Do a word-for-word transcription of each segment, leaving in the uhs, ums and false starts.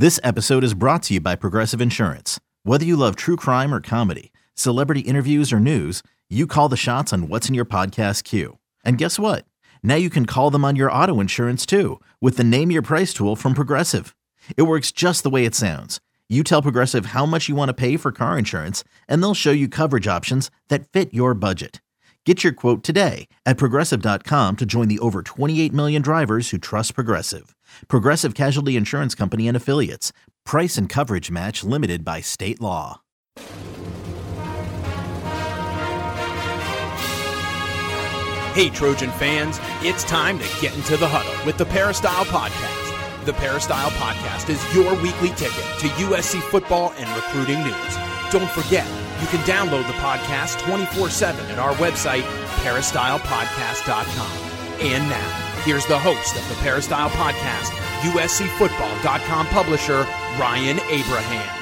This episode is brought to you by Progressive Insurance. Whether you love true crime or comedy, celebrity interviews or news, you call the shots on what's in your podcast queue. And guess what? Now you can call them on your auto insurance too with the Name Your Price tool from Progressive. It works just the way it sounds. You tell Progressive how much you want to pay for car insurance, and they'll show you coverage options that fit your budget. Get your quote today at Progressive dot com to join the over twenty-eight million drivers who trust Progressive. Progressive Casualty Insurance Company and Affiliates. Price and coverage match limited by state law. Hey, Trojan fans, it's time to get into the huddle with the Peristyle Podcast. The Peristyle Podcast is your weekly ticket to U S C football and recruiting news. Don't forget, you can download the podcast twenty-four seven at our website, peristyle podcast dot com. And now, here's the host of the Peristyle Podcast, U S C football dot com publisher, Ryan Abraham.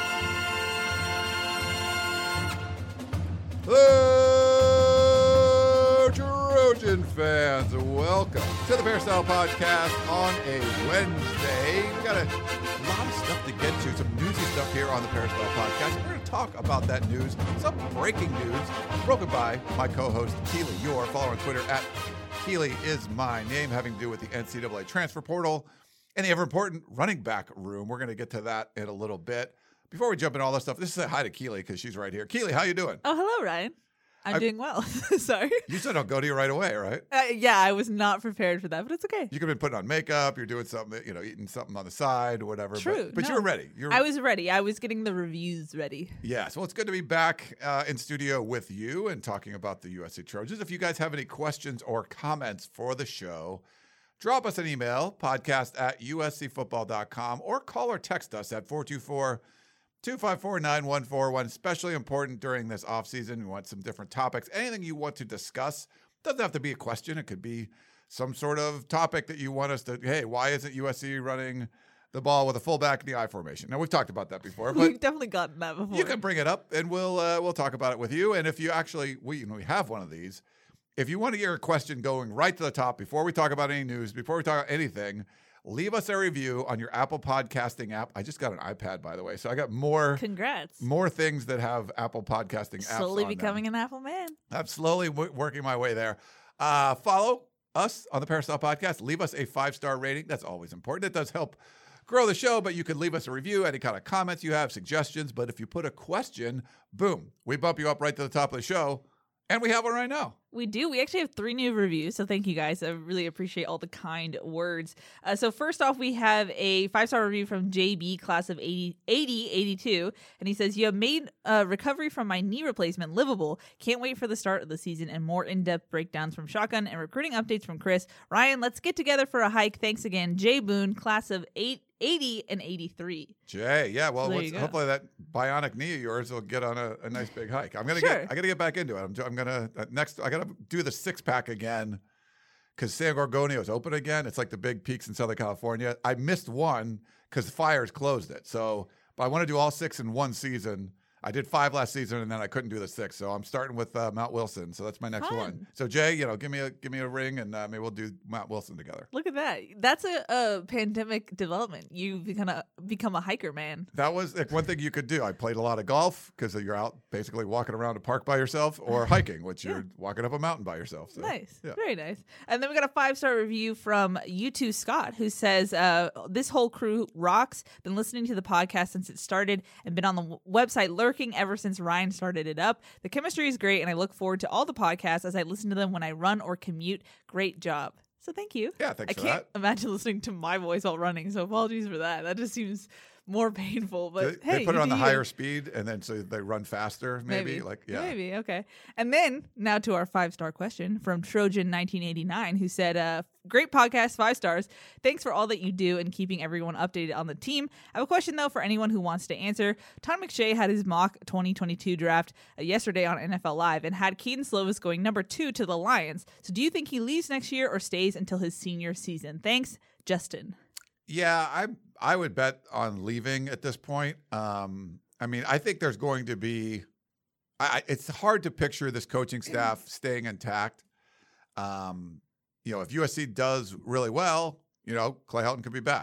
Hello, Trojan fans. Welcome to the Peristyle Podcast on a Wednesday. We got a lot of stuff to get to, some newsy stuff here on the Peristyle Podcast. We're going to talk about that news, some breaking news, broken by my co-host, Keely Eure. Follow on Twitter at Keely is my name, having to do with the N C double A transfer portal and the ever-important running back room. We're going to get to that in a little bit. Before we jump into all this stuff, this is a hi to Keely because she's right here. Keely, how you doing? Oh, hello, Ryan. I'm I, doing well. Sorry. You said I'll go to you right away, right? Uh, yeah, I was not prepared for that, but it's okay. You could have been putting on makeup. You're doing something, you know, eating something on the side or whatever. True. But, but no. you were ready. You're, I was ready. I was getting the reviews ready. Yes. Well, it's good to be back uh, in studio with you and talking about the U S C Trojans. If you guys have any questions or comments for the show, drop us an email, podcast at U S C football dot com, or call or text us at four two four, two five four, nine one four one. Especially important during this offseason. We want some different topics. Anything you want to discuss. Doesn't have to be a question. It could be some sort of topic that you want us to, hey, why isn't U S C running the ball with a fullback in the I formation? Now, we've talked about that before. But we've definitely gotten that before. You can bring it up, and we'll uh, we'll talk about it with you. And if you actually, we, you know, we have one of these. If you want to hear a question going right to the top before we talk about any news, before we talk about anything, leave us a review on your Apple podcasting app. I just got an iPad, by the way, so I got more Congrats. more things that have Apple podcasting apps Slowly on becoming them. an Apple man. I'm slowly w- working my way there. Uh, follow us on the Peristyle Podcast. Leave us a five-star rating. That's always important. It does help grow the show, but you can leave us a review, any kind of comments you have, suggestions. But if you put a question, boom, we bump you up right to the top of the show. And we have one right now. We do. We actually have three new reviews, so thank you guys. I really appreciate all the kind words. Uh, so first off, we have a five-star review from J B, class of eighty, eighty eighty-two, and he says, you have made uh, recovery from my knee replacement livable. Can't wait for the start of the season and more in-depth breakdowns from Shotgun and recruiting updates from Chris. Ryan, let's get together for a hike. Thanks again. Jay Boone, class of eight, eighty and eighty-three. Jay, yeah, well, So what's, hopefully that bionic knee of yours will get on a, a nice big hike. I'm gonna Sure. get, I gotta get back into it. I'm, I'm gonna uh, next, I gotta do the six pack again because San Gorgonio is open again. It's like the big peaks in Southern California. I missed one because fires closed it. So, but I want to do all six in one season. I did five last season, and then I couldn't do the six. So I'm starting with uh, Mount Wilson. So that's my next Fun. one. So Jay, you know, give me a give me a ring, and uh, maybe we'll do Mount Wilson together. Look at that. That's a, a pandemic development. You've become a, become a hiker, man. That was like one thing you could do. I played a lot of golf because you're out basically walking around a park by yourself, or hiking, which Yeah. you're walking up a mountain by yourself. So, Nice. yeah. Very nice. And then we got a five-star review from U two Scott, who says, uh, this whole crew rocks. Been listening to the podcast since it started and been on the w- website lurking ever since Ryan started it up. The chemistry is great, and I look forward to all the podcasts as I listen to them when I run or commute. Great job. So thank you. Yeah, thanks I for can't that. imagine listening to my voice while running, so apologies for that. That just seems more painful. But They, hey, they put it you on do the you. higher speed, and then so they run faster. Maybe, Maybe. like yeah. Maybe. Okay. And then now to our five star question from Trojan nineteen eighty-nine, who said, uh, great podcast, five stars. Thanks for all that you do and keeping everyone updated on the team. I have a question, though, for anyone who wants to answer. Todd McShay had his mock twenty twenty-two draft uh, yesterday on N F L Live and had Keaton Slovis going number two to the Lions. So do you think he leaves next year or stays until his senior season? Thanks, Justin. Yeah, I I would bet on leaving at this point. Um, I mean, I think there's going to be. I, it's hard to picture this coaching staff staying intact. Um, you know, if U S C does really well, you know, Clay Helton could be back.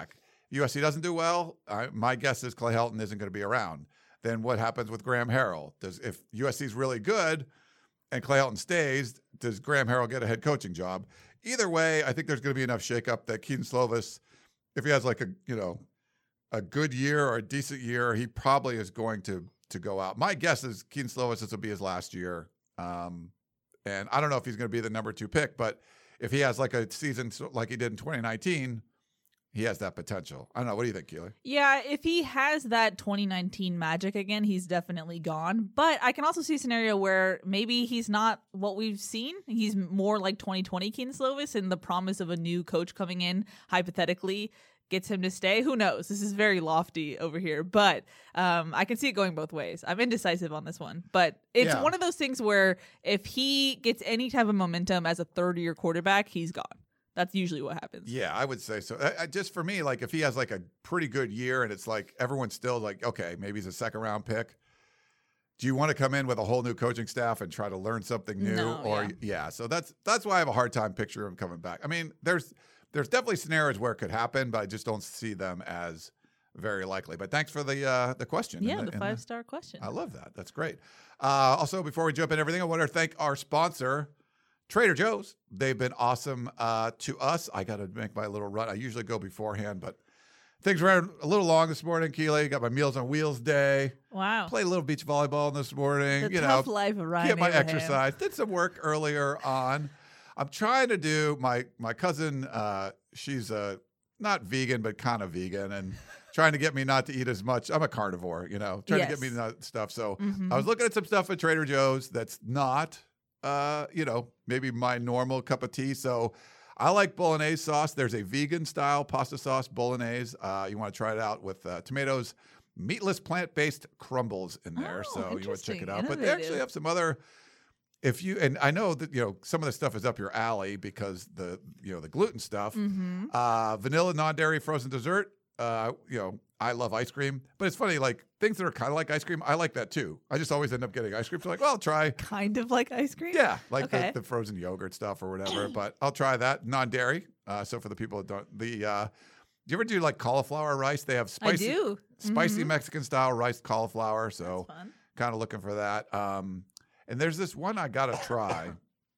U S C doesn't do well, I, my guess is Clay Helton isn't going to be around. Then what happens with Graham Harrell? Does if U S C is really good and Clay Helton stays, does Graham Harrell get a head coaching job? Either way, I think there's going to be enough shakeup that Keaton Slovis, if he has like a you know a good year or a decent year, he probably is going to to go out. My guess is Keaton Slovis, this will be his last year, um, and I don't know if he's going to be the number two pick, but if he has like a season like he did in twenty nineteen. He has that potential. I don't know. What do you think, Keely? Yeah, if he has that twenty nineteen magic again, he's definitely gone. But I can also see a scenario where maybe he's not what we've seen. He's more like twenty twenty Keaton Slovis, and the promise of a new coach coming in, hypothetically, gets him to stay. Who knows? This is very lofty over here. But um, I can see it going both ways. I'm indecisive on this one. But it's Yeah. one of those things where if he gets any type of momentum as a third-year quarterback, he's gone. That's usually what happens. Yeah, I would say so. I, I, just for me, like if he has like a pretty good year and it's like everyone's still like, okay, maybe he's a second round pick. Do you want to come in with a whole new coaching staff and try to learn something new? No, or yeah. yeah, so that's that's why I have a hard time picturing him coming back. I mean, there's there's definitely scenarios where it could happen, but I just don't see them as very likely. But thanks for the uh, the question. Yeah, and the five star question. I love that. That's great. Uh, also, before we jump in everything, I want to thank our sponsor, Trader Joe's. They've been awesome uh, to us. I got to make my little run. I usually go beforehand, but things ran a little long this morning. Keely, got my Meals on Wheels day. Wow. Played a little beach volleyball this morning. The you tough know, life of Ryan get my Abraham. exercise. Did some work earlier on. I'm trying to do my my cousin. Uh, she's uh, not vegan, but kind of vegan, and trying to get me not to eat as much. I'm a carnivore, you know, trying Yes. to get me to not stuff. So Mhm. I was looking at some stuff at Trader Joe's that's not. Uh, you know, maybe my normal cup of tea. So I like bolognese sauce. There's a vegan style pasta sauce bolognese. Uh, you want to try it out with uh, tomatoes, meatless plant-based crumbles in there. Oh, so you want to check it interesting. out. But they Innovative. actually have some other, if you, and I know that, you know, some of the stuff is up your alley because the, you know, the gluten stuff, Mm-hmm. uh, vanilla, non-dairy frozen dessert. Uh, you know, I love ice cream, but it's funny, like things that are kind of like ice cream, I like that too. I just always end up getting ice cream. So like, well, I'll try. Kind of like ice cream? Yeah, like Okay. the, the frozen yogurt stuff or whatever. But I'll try that non-dairy. Uh, so for the people that don't, the uh, do you ever do like cauliflower rice? They have spicy, I do. spicy Mhm. Mexican style rice cauliflower. So That's fun. kind of looking for that. Um, and there's this one I gotta try,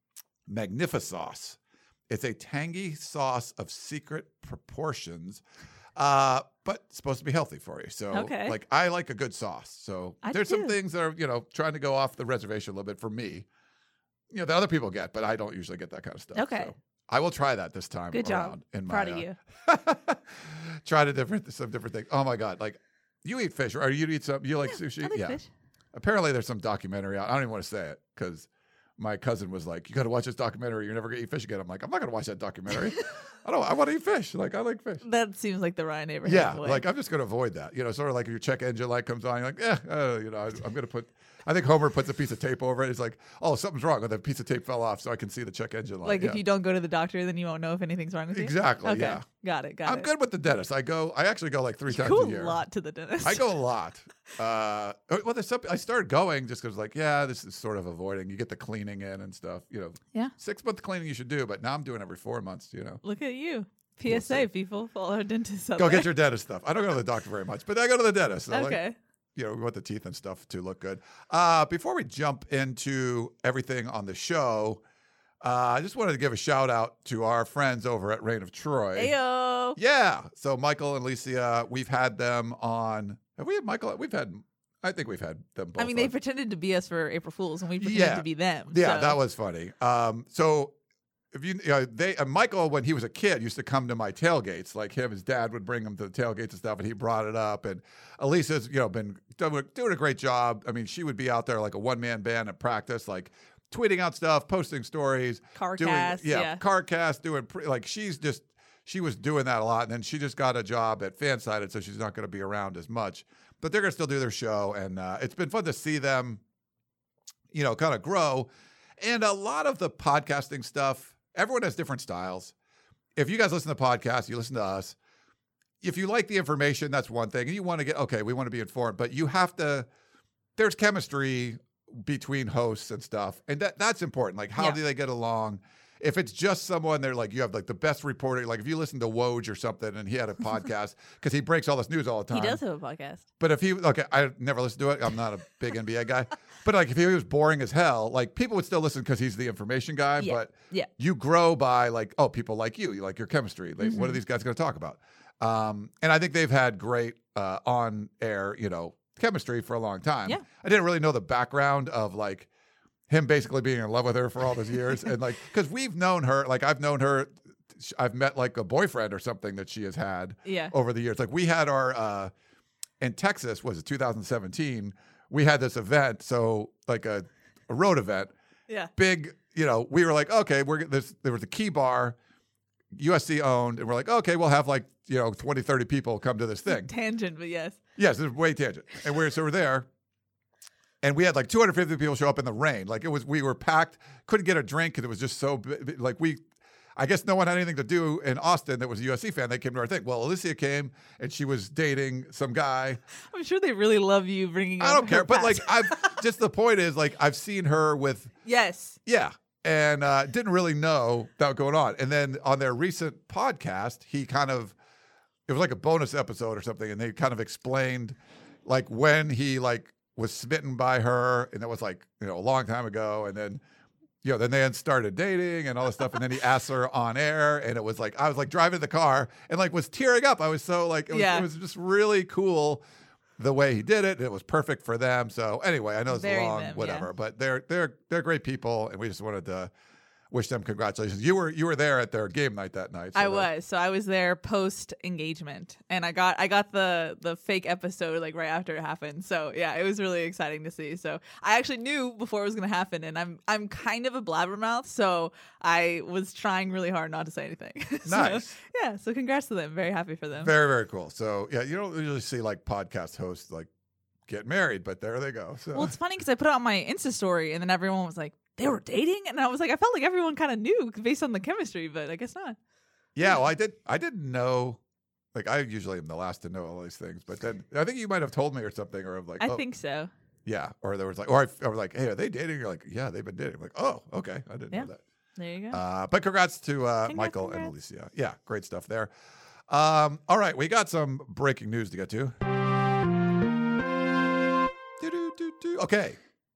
Magnificauce. It's a tangy sauce of secret proportions. Uh, but it's supposed to be healthy for you. So, Okay. like, I like a good sauce. So, I there's some do. things that are, you know, trying to go off the reservation a little bit for me. You know, the other people get, but I don't usually get that kind of stuff. Okay. So I will try that this time. Good job. around In Proud my, of you. uh, try to different some different things. Oh my god! Like, you eat fish, or you eat some? You like sushi? I like yeah. fish. Apparently, there's some documentary out. I don't even want to say it because my cousin was like, "You got to watch this documentary. You're never gonna eat fish again." I'm like, "I'm not gonna watch that documentary. I don't. I want to eat fish. Like, I like fish." That seems like the Ryan Abraham Yeah, way. like I'm just gonna avoid that. You know, sort of like your check engine light comes on. You're like, yeah, uh, you know, I, I'm gonna put. I think Homer puts a piece of tape over it. He's like, "Oh, something's wrong." With the piece of tape fell off, so I can see the check engine light. Like yeah. if you don't go to the doctor, then you won't know if anything's wrong with you. Exactly, Okay. yeah. Got it. Got I'm it. good with the dentist. I go. I actually go like three You times go a year. a lot to the dentist. I go a lot. Uh, well, there's some, I started going just because, like, yeah, this is sort of avoiding. You get the cleaning in and stuff. You know, Yeah. six month cleaning you should do, but now I'm doing every four months. You know, Look at you. P S A, see. people. Follow our dentists out go there. get your dentist stuff. I don't go to the doctor very much, but I go to the dentist. So, like, Okay. you know, we want the teeth and stuff to look good. Uh, before we jump into everything on the show, uh, I just wanted to give a shout out to our friends over at Reign of Troy. Ayo. Yeah. So Michael and Alicia, we've had them on. Have we had Michael? We've had. I think we've had them both. I mean, they on. pretended to be us for April Fools, and we pretended Yeah. to be them. Yeah, so. that was funny. Um, so if you, you know, they uh, Michael, when he was a kid, used to come to my tailgates. Like him, his dad would bring him to the tailgates and stuff, and he brought it up. And Alicia's, you know, been doing, doing a great job. I mean, she would be out there like a one man band at practice, like tweeting out stuff, posting stories, Car doing cast, yeah, yeah. car cast, doing pre- like she's just she was doing that a lot, and then she just got a job at Fansided, so she's not going to be around as much. But they're going to still do their show, and uh, it's been fun to see them, you know, kind of grow. And a lot of the podcasting stuff, everyone has different styles. If you guys listen to podcasts, you listen to us. If you like the information, that's one thing. And you want to get, okay, we want to be informed, but you have to, there's chemistry between hosts and stuff. And that that's important. Like, how Yeah. do they get along? if it's just someone, they're like, you have like the best reporter. Like if you listen to Woj or something and he had a podcast because he breaks all this news all the time. He does have a podcast. But if he, okay, I never listened to it. I'm not a big N B A guy. But like if he was boring as hell, like people would still listen because he's the information guy. Yeah. But Yeah. you grow by like, oh, people like you. You like your chemistry. Like, Mm-hmm. what are these guys going to talk about? Um, and I think they've had great uh, on-air, you know, chemistry for a long time. Yeah. I didn't really know the background of like him basically being in love with her for all those years. And like, because we've known her, like I've known her, I've met like a boyfriend or something that she has had Yeah. over the years. Like we had our, uh, in Texas, was it two thousand seventeen? We had this event. So like a, a road event, Yeah. big, you know, we were like, okay, we're this, there was a key bar, U S C owned. And we're like, okay, we'll have like, you know, twenty, thirty people come to this thing. Tangent, but yes. Yes, it's way tangent. And we're, so we're there. And we had like two hundred fifty people show up in the rain. Like it was, we were packed, couldn't get a drink because it was just so, bi- like we, I guess no one had anything to do in Austin that was a U S C fan. They came to our thing. Well, Alicia came and she was dating some guy. I'm sure they really love you bringing I up don't her care. But like, past. I've just the point is like, I've seen her with, Yes. yeah. And uh, didn't really know that was going on. And then on their recent podcast, he kind of, it was like a bonus episode or something. And they kind of explained like when he like was smitten by her. And that was like, you know, a long time ago. And then, you know, then they had started dating and all this stuff. And then he asked her on air. And it was like, I was like driving the car and like was tearing up. I was so like, it was, Yeah. it was just really cool the way he did it. It was perfect for them. So anyway, I know it's Very long, them, whatever, yeah. but they're they're they're great people, and we just wanted to wish them congratulations. You were you were there at their game night that night. so I that- was. So I was there post engagement, and I got I got the the fake episode like right after it happened. So yeah, it was really exciting to see. So I actually knew before it was going to happen, and I'm I'm kind of a blabbermouth, so I was trying really hard not to say anything. So, Nice. yeah. So congrats to them. Very happy for them. Very very cool. So yeah, you don't usually see like podcast hosts like get married, but there they go. So Well, it's funny because I put it on my Insta story, and then everyone was like, "They were dating," and I was like, I felt like everyone kind of knew based on the chemistry, but I guess not. yeah, well, I did I didn't know. Like I usually am the last to know all these things, but then I think you might have told me or something, or I'm like, I oh, think so. yeah, or there was like, or I, I was like, hey, are they dating? You're like, yeah, they've been dating. I'm like, oh, okay, I didn't Yeah. know that. There you go. Uh, but congrats to uh, Congrats, Michael congrats. and Alicia. Yeah, great stuff there. Um, all right, we got some breaking news to get to. Do-do-do-do. Okay,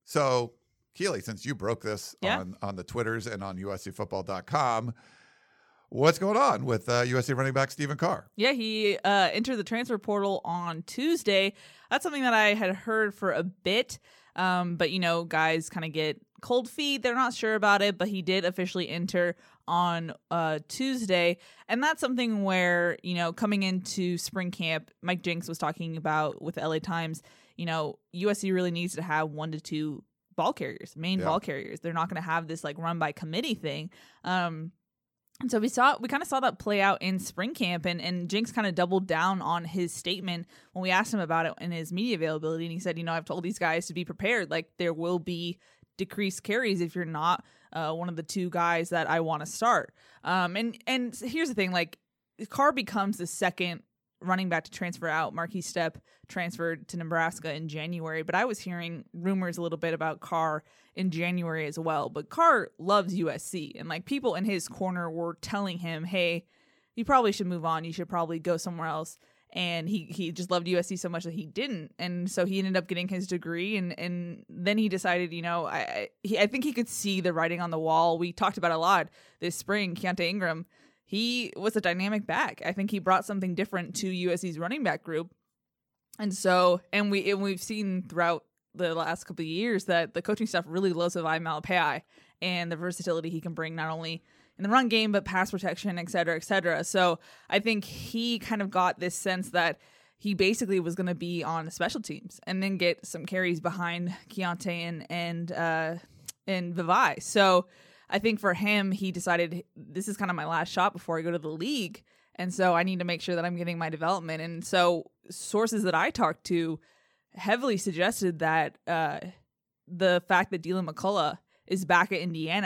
so Keely, since you broke this Yeah. on, on the Twitters and on U S C football dot com, what's going on with uh, U S C running back Stephen Carr? Yeah, he uh, entered the transfer portal on Tuesday. That's something that I had heard for a bit. Um, but, you know, guys kind of get cold feet. They're not sure about it, but he did officially enter on uh, Tuesday. And that's something where, you know, coming into spring camp, Mike Jinks was talking about with the L A Times, you know, U S C really needs to have one to two ball carriers, main Yeah. ball carriers. They're not going to have this like run by committee thing. Um, And so we saw, we kind of saw that play out in spring camp, and, and Jinx kind of doubled down on his statement when we asked him about it in his media availability. And he said, you know, I've told these guys to be prepared. Like there will be decreased carries if you're not uh, one of the two guys that I want to start. Um, and, and here's the thing, like Carr becomes the second running back to transfer out. Marquise Stepp transferred to Nebraska in January, but I was hearing rumors a little bit about Carr in January as well. But Carr loves U S C, and like people in his corner were telling him, hey, you probably should move on. You should probably go somewhere else. And he, he just loved U S C so much that he didn't. And so he ended up getting his degree. And, and then he decided, you know, I I, he, I think he could see the writing on the wall. We talked about it a lot this spring. Keontae Ingram, he was a dynamic back. I think he brought something different to U S C's running back group. And so, and, we, and we've seen throughout the last couple of years that the coaching staff really loves Avai Malapai and the versatility he can bring not only in the run game, but pass protection, et cetera, et cetera. So I think he kind of got this sense that he basically was going to be on special teams and then get some carries behind Keontae and, and, uh, and Vavai. So I think for him, he decided this is kind of my last shot before I go to the league. And so I need to make sure that I'm getting my development. And so sources that I talked to heavily suggested that uh, the fact that Dylan McCullough is back at Indiana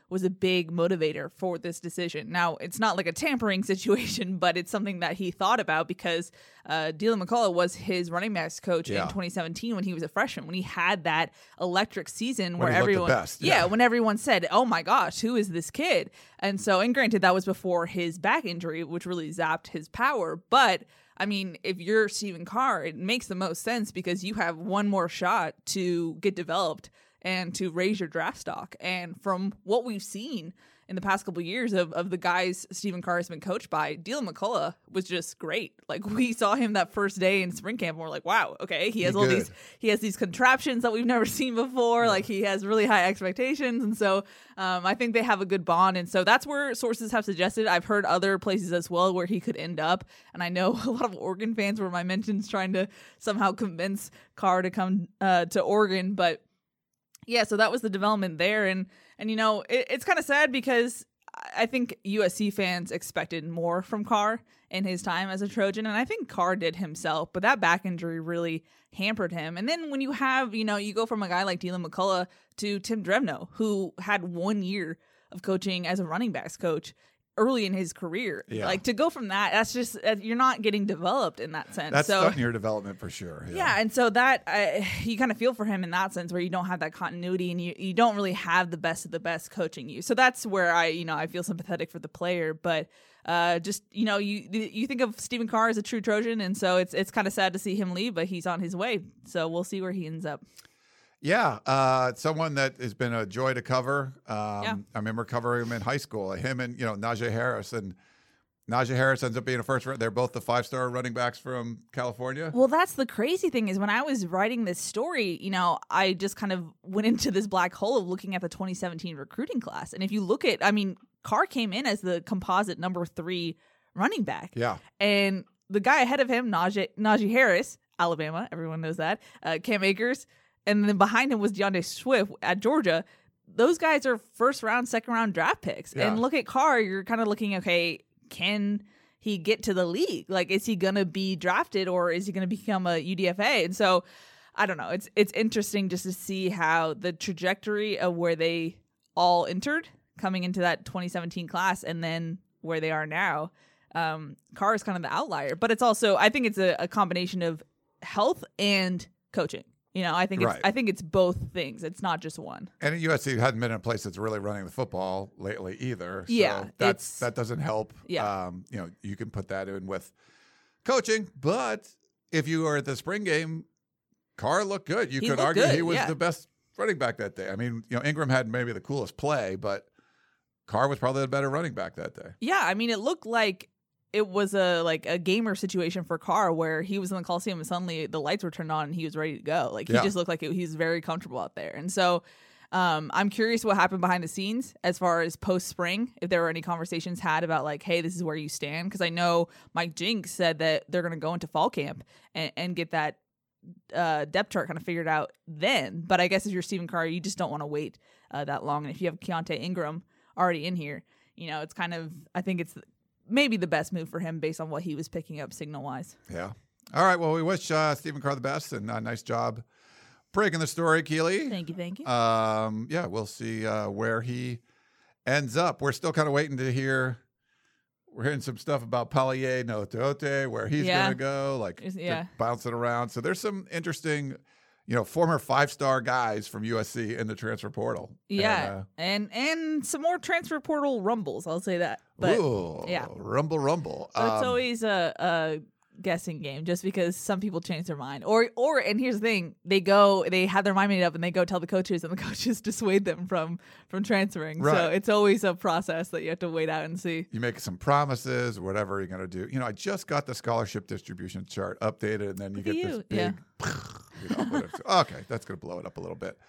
was a big motivator for this decision. Now, it's not like a tampering situation, but it's something that he thought about because uh, Deland McCullough was his running backs coach Yeah. in twenty seventeen when he was a freshman, when he had that electric season When where he looked the everyone, best, yeah. yeah. when everyone said, "Oh my gosh, who is this kid?" And so, and granted, that was before his back injury, which really zapped his power. But I mean, if you're Stephen Carr, it makes the most sense because you have one more shot to get developed and to raise your draft stock. And from what we've seen in the past couple of years of, of the guys Stephen Carr has been coached by, Deland McCullough was just great. Like, we saw him that first day in spring camp and we're like, wow, okay, he has He all good. these he has these contraptions that we've never seen before. Yeah. Like, he has really high expectations. And so um, I think they have a good bond. And so that's where sources have suggested. I've heard other places as well where he could end up. And I know a lot of Oregon fans were my mentions trying to somehow convince Carr to come uh, to Oregon. But yeah, so that was the development there. And, and you know, it, it's kind of sad because I think U S C fans expected more from Carr in his time as a Trojan. And I think Carr did himself, but that back injury really hampered him. And then when you have, you know, you go from a guy like Deland McCullough to Tim Drevno, who had one year of coaching as a running backs coach early in his career. Yeah. Like, to go from that, that's just, uh, you're not getting developed in that sense. That's so, stunting your development for sure. Yeah, yeah, and so that uh, you kind of feel for him in that sense, where you don't have that continuity and you, you don't really have the best of the best coaching you. So that's where I, you know, I feel sympathetic for the player, but uh, just, you know, you you think of Stephen Carr as a true Trojan, and so it's it's kind of sad to see him leave, but he's on his way. So we'll see where he ends up. Yeah, uh, someone that has been a joy to cover. Um, Yeah. I remember covering him in high school. Him and you know Najee Harris, and Najee Harris ends up being a first. They're both the five-star running backs from California. Well, that's the crazy thing is when I was writing this story, you know, I just kind of went into this black hole of looking at the twenty seventeen recruiting class. And if you look at, I mean, Carr came in as the composite number three running back. Yeah, And the guy ahead of him, Najee, Najee Harris, Alabama, everyone knows that, uh, Cam Akers, and then behind him was DeAndre Swift at Georgia. Those guys are first round, second round draft picks. Yeah. And look at Carr, you're kind of looking, okay, can he get to the league? Like, is he going to be drafted or is he going to become a U D F A? And so, I don't know. It's it's interesting just to see how the trajectory of where they all entered coming into that twenty seventeen class and then where they are now. Um, Carr is kind of the outlier, but it's also, I think it's a, a combination of health and coaching. You know, I think it's Right. I think it's both things. It's not just one. and at U S C hadn't been in a place that's really running the football lately either. So Yeah, that's it's- that doesn't help. Yeah. um, you know, you can put that in with coaching, but if you were at the spring game, Carr looked good. You He could looked argue good, he was yeah. the best running back that day. I mean, you know, Ingram had maybe the coolest play, but Carr was probably the better running back that day. Yeah, I mean, it looked like it was a like a gamer situation for Carr where he was in the Coliseum and suddenly the lights were turned on and he was ready to go. Like, he Yeah. just looked like it, he was very comfortable out there. And so um, I'm curious what happened behind the scenes as far as post spring, if there were any conversations had about like, hey, this is where you stand. Because I know Mike Jinks said that they're going to go into fall camp and, and get that uh, depth chart kind of figured out then. But I guess if you're Stephen Carr, you just don't want to wait uh, that long. And if you have Keontae Ingram already in here, you know, it's kind of, I think it's maybe the best move for him based on what he was picking up signal wise. Yeah. All right. Well, we wish uh, Stephen Carr the best, and uh, nice job breaking the story, Keely. Thank you. Thank you. Um, yeah, we'll see uh, where he ends up. We're still kind of waiting to hear. We're hearing some stuff about Palier Notote, where he's Yeah. going to go, like Is- they're yeah. bouncing around. So there's some interesting, you know, former five-star guys from U S C in the transfer portal. Yeah. And, and some more transfer portal rumbles. I'll say that. And, uh, But ooh, yeah. rumble, rumble. so it's Um, always a, a guessing game just because some people change their mind. Or, or, and here's the thing, they go, they have their mind made up and they go tell the coaches and the coaches dissuade them from, from transferring. So Right. it's always a process that you have to wait out and see. you make some promises, whatever you're going to do. You know, I just got the scholarship distribution chart updated, and then you Look get at this you. big. Yeah. You know, whatever. Okay, that's going to blow it up a little bit.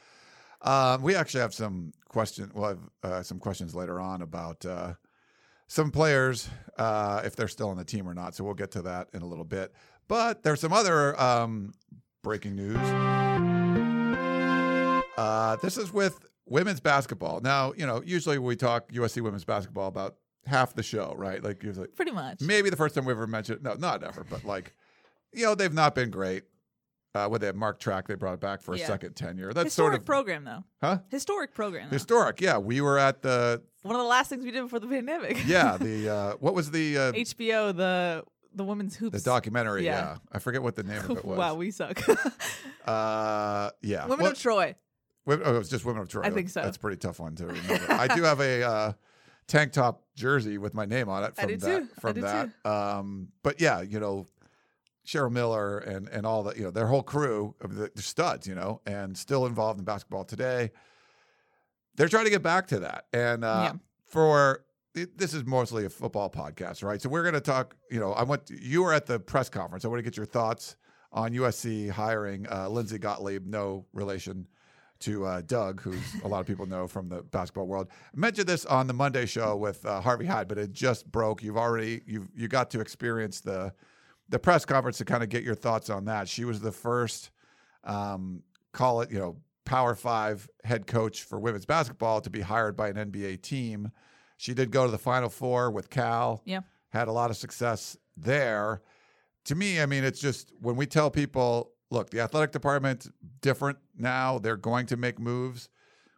Um, we actually have some question. We'll have uh, some questions later on about uh, some players, uh, if they're still on the team or not. So we'll get to that in a little bit. But there's some other um, breaking news. Uh, this is with women's basketball. Now, you know, usually we talk U S C women's basketball about half the show, right? Like usually, Pretty much. maybe the first time we ever mentioned, no, not ever, but like, you know, they've not been great. Uh, when they had Mark Track, they brought it back for a Yeah. second tenure. That's Historic sort of program, though. huh? Historic program. Though. Historic. Yeah, we were at the One of the last things we did before the pandemic. yeah the uh, what was the uh, H B O, the the women's hoops. the documentary? Yeah. Yeah. I forget what the name of it was. Wow, we suck. Uh, yeah, Women Well, of Troy. Women- oh, it was just Women of Troy. I think so. That's a pretty tough one to remember. I do have a uh, tank top jersey with my name on it I from do that. too. I From do that. Um, but yeah, you know, Cheryl Miller and and all the you know their whole crew of the, the studs, you know, and still involved in basketball today. They're trying to get back to that, and uh, Yeah. for it, this is mostly a football podcast, right? So we're going to talk. You know, I went. You were at the press conference. I want to get your thoughts on U S C hiring uh, Lindsey Gottlieb, no relation to uh, Doug, who a lot of people know from the basketball world. I mentioned this on the Monday show with uh, Harvey Hyde, but it just broke. You've already you've you got to experience the the press conference to kind of get your thoughts on that. She was the first, um, call it you know, Power Five head coach for women's basketball to be hired by an N B A team. She did go to the Final Four with Cal. Yeah. Had a lot of success there. To me, I mean, it's just when we tell people, look, the athletic department different now. They're going to make moves.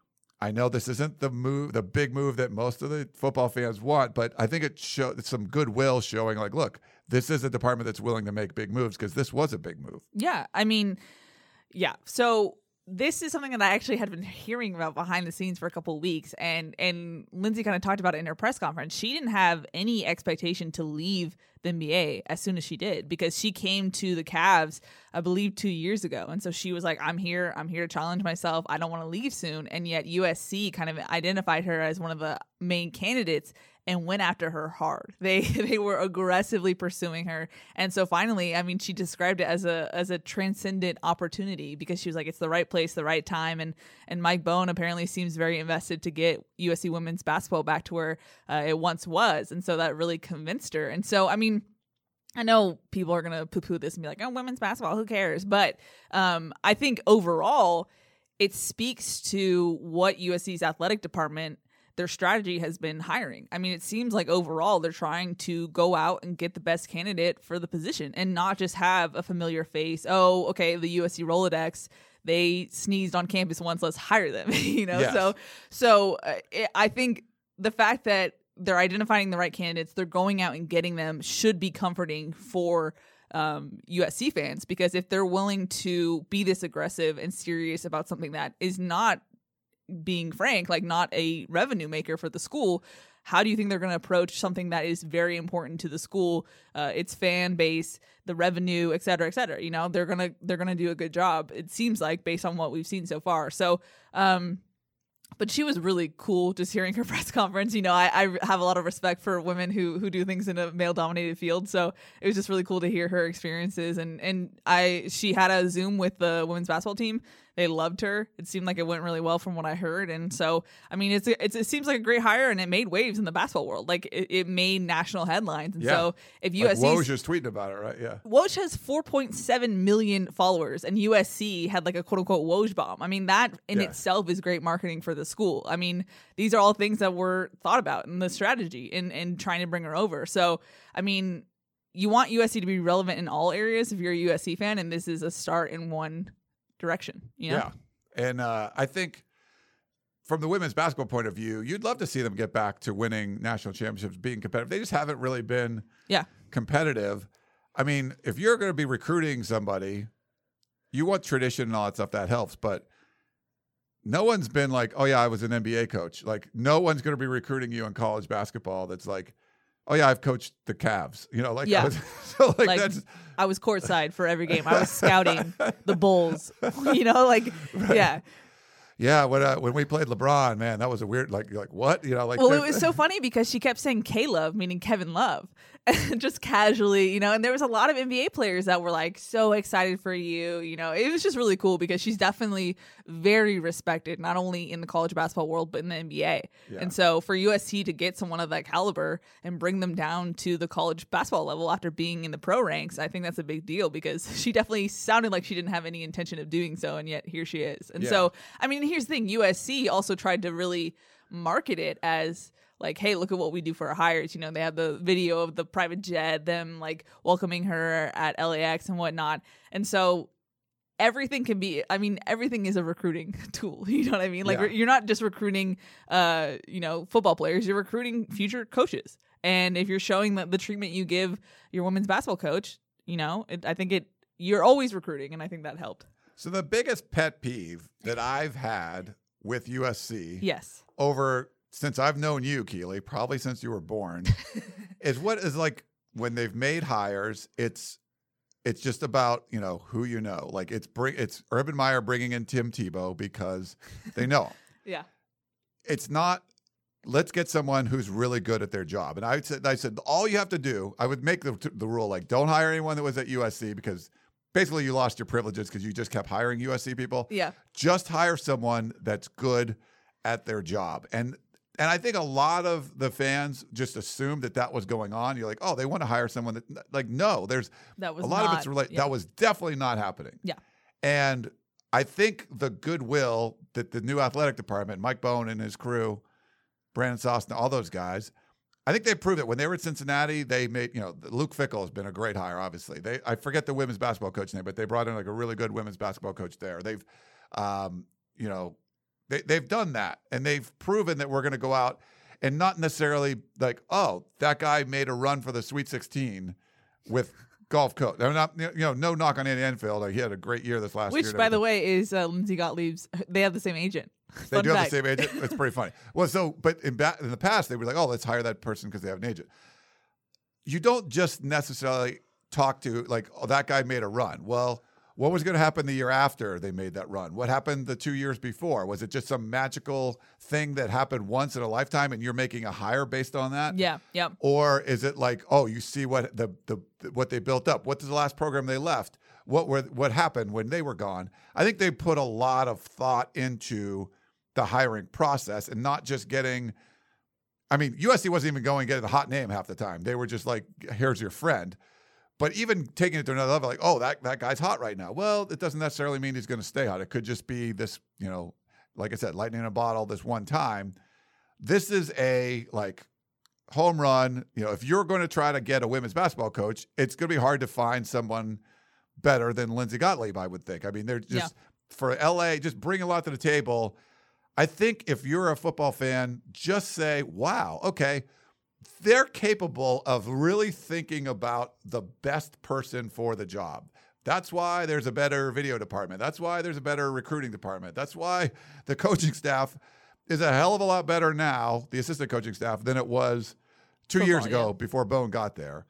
I know this isn't the move, the big move that most of the football fans want, but I think it shows some goodwill showing like, look, this is a department that's willing to make big moves because this was a big move. Yeah, I mean, yeah. So this is something that I actually had been hearing about behind the scenes for a couple of weeks, and and Lindsay kind of talked about it in her press conference. She didn't have any expectation to leave the N B A as soon as she did because she came to the Cavs, I believe, two years ago, and so she was like, "I'm here. I'm here to challenge myself. I don't want to leave soon." And yet U S C kind of identified her as one of the main candidates and went after her hard. They they were aggressively pursuing her. And so finally, I mean, she described it as a as a transcendent opportunity because she was like, it's the right place, the right time. And and Mike Bohn apparently seems very invested to get U S C women's basketball back to where uh, it once was. And so that really convinced her. And so, I mean, I know people are going to poo-poo this and be like, oh, women's basketball, who cares? But um, I think overall, it speaks to what U S C's athletic department, their strategy has been hiring. I mean, it seems like overall they're trying to go out and get the best candidate for the position and not just have a familiar face. Oh, okay, the U S C Rolodex, they sneezed on campus once, let's hire them. you know, Yes. so so uh, it, I think the fact that they're identifying the right candidates, they're going out and getting them should be comforting for um, U S C fans, because if they're willing to be this aggressive and serious about something that is not, being frank, like not a revenue maker for the school, how do you think they're going to approach something that is very important to the school, uh, its fan base, the revenue, et cetera, et cetera? You know, they're going to, they're going to do a good job, it seems like, based on what we've seen so far. So, um, but she was really cool just hearing her press conference. You know, I, I have a lot of respect for women who who do things in a male-dominated field. So it was just really cool to hear her experiences. And and I she had a Zoom with the women's basketball team. They loved her. It seemed like it went really well from what I heard. And so, I mean, it's, it's it seems like a great hire, and it made waves in the basketball world. Like, it, it made national headlines. And Yeah. so if Like U S C... Woj is tweeting about it, right? Yeah. Woj has four point seven million followers, and U S C had like a quote unquote Woj bomb. I mean, that in Yeah. itself is great marketing for the school. I mean, these are all things that were thought about in the strategy in, in trying to bring her over. So, I mean, you want U S C to be relevant in all areas if you're a U S C fan, and this is a start in one direction. You know? Yeah. And uh, I think from the women's basketball point of view, you'd love to see them get back to winning national championships, being competitive. They just haven't really been Yeah. competitive. I mean, if you're going to be recruiting somebody, you want tradition and all that stuff, that helps. But no one's been like, oh, yeah, I was an N B A coach. Like, no one's going to be recruiting you in college basketball that's like, oh, yeah, I've coached the Cavs. You know, like, Yeah. I was, so like, Like, that's I was courtside for every game. I was scouting the Bulls. You know, like, yeah. yeah. When uh, when we played LeBron, man, that was a weird, like, like what? You know, like, Well, it there- was so funny because she kept saying K-Love, meaning Kevin Love, just casually, you know, and there was a lot of N B A players that were like so excited for you. You know, it was just really cool because she's definitely very respected, not only in the college basketball world, but in the N B A. Yeah. And so for U S C to get someone of that caliber and bring them down to the college basketball level after being in the pro ranks, I think that's a big deal because she definitely sounded like she didn't have any intention of doing so. And yet here she is. And Yeah. so, I mean, here's the thing. U S C also tried to really market it as like, hey, look at what we do for our hires. You know, they have the video of the private jet, them like welcoming her at L A X and whatnot. And so everything can be, I mean, everything is a recruiting tool. You know what I mean? Like, Yeah. you're not just recruiting, uh, you know, football players, you're recruiting future coaches. And if you're showing the, the treatment you give your women's basketball coach, you know, it, I think it, you're always recruiting. And I think that helped. So the biggest pet peeve that I've had with U S C Yes. over since I've known you, Keely, probably since you were born, is what is like when they've made hires, it's it's just about, you know, who you know. Like it's bring it's Urban Meyer bringing in Tim Tebow because they know him. Yeah. It's not let's get someone who's really good at their job. And I said I said all you have to do, I would make the the rule like don't hire anyone that was at U S C because basically you lost your privileges because you just kept hiring U S C people. Yeah. Just hire someone that's good at their job. And and I think a lot of the fans just assumed that that was going on. You're like, oh, they want to hire someone that, like, no, there's That was a lot not, of it's related. yeah. That was definitely not happening. Yeah. And I think the goodwill that the new athletic department, Mike Bohn and his crew, Brandon Sosna, all those guys, I think they proved it. When they were at Cincinnati, they made, you know, Luke Fickell has been a great hire, obviously. They I forget the women's basketball coach name, but they brought in like a really good women's basketball coach there. They've, um, you know, they, they've done that. And they've proven that we're going to go out and not necessarily like, oh, that guy made a run for the Sweet sixteen with golf coach. I'm not, you know, no knock on Andy Enfield. Like, he had a great year this last Which, year. and by the everything. way, is uh, Lindsay Gottlieb's. They have the same agent. They Fun do fact. have the same agent. It's pretty funny. Well, so, but in, ba- in the past, they were like, oh, let's hire that person because they have an agent. You don't just necessarily talk to, like, oh, that guy made a run. Well, what was going to happen the year after they made that run? What happened the two years before? Was it just some magical thing that happened once in a lifetime and you're making a hire based on that? Yeah. Yep. Or is it like, oh, you see what the, the what they built up? What was the last program they left? What were what happened when they were gone? I think they put a lot of thought into the hiring process and not just getting. I mean, U S C wasn't even going to get a hot name half the time. They were just like, here's your friend. But even taking it to another level, like, oh, that, that guy's hot right now. Well, it doesn't necessarily mean he's going to stay hot. It could just be this, you know, like I said, lightning in a bottle this one time. This is a, like, home run. You know, if you're going to try to get a women's basketball coach, it's going to be hard to find someone better than Lindsay Gottlieb, I would think. I mean, they're just, Yeah. for L A, just bring a lot to the table. I think if you're a football fan, just say, wow, okay, they're capable of really thinking about the best person for the job. That's why there's a better video department. That's why there's a better recruiting department. That's why the coaching staff is a hell of a lot better now, the assistant coaching staff, than it was two Football, years ago yeah. before Bohn got there.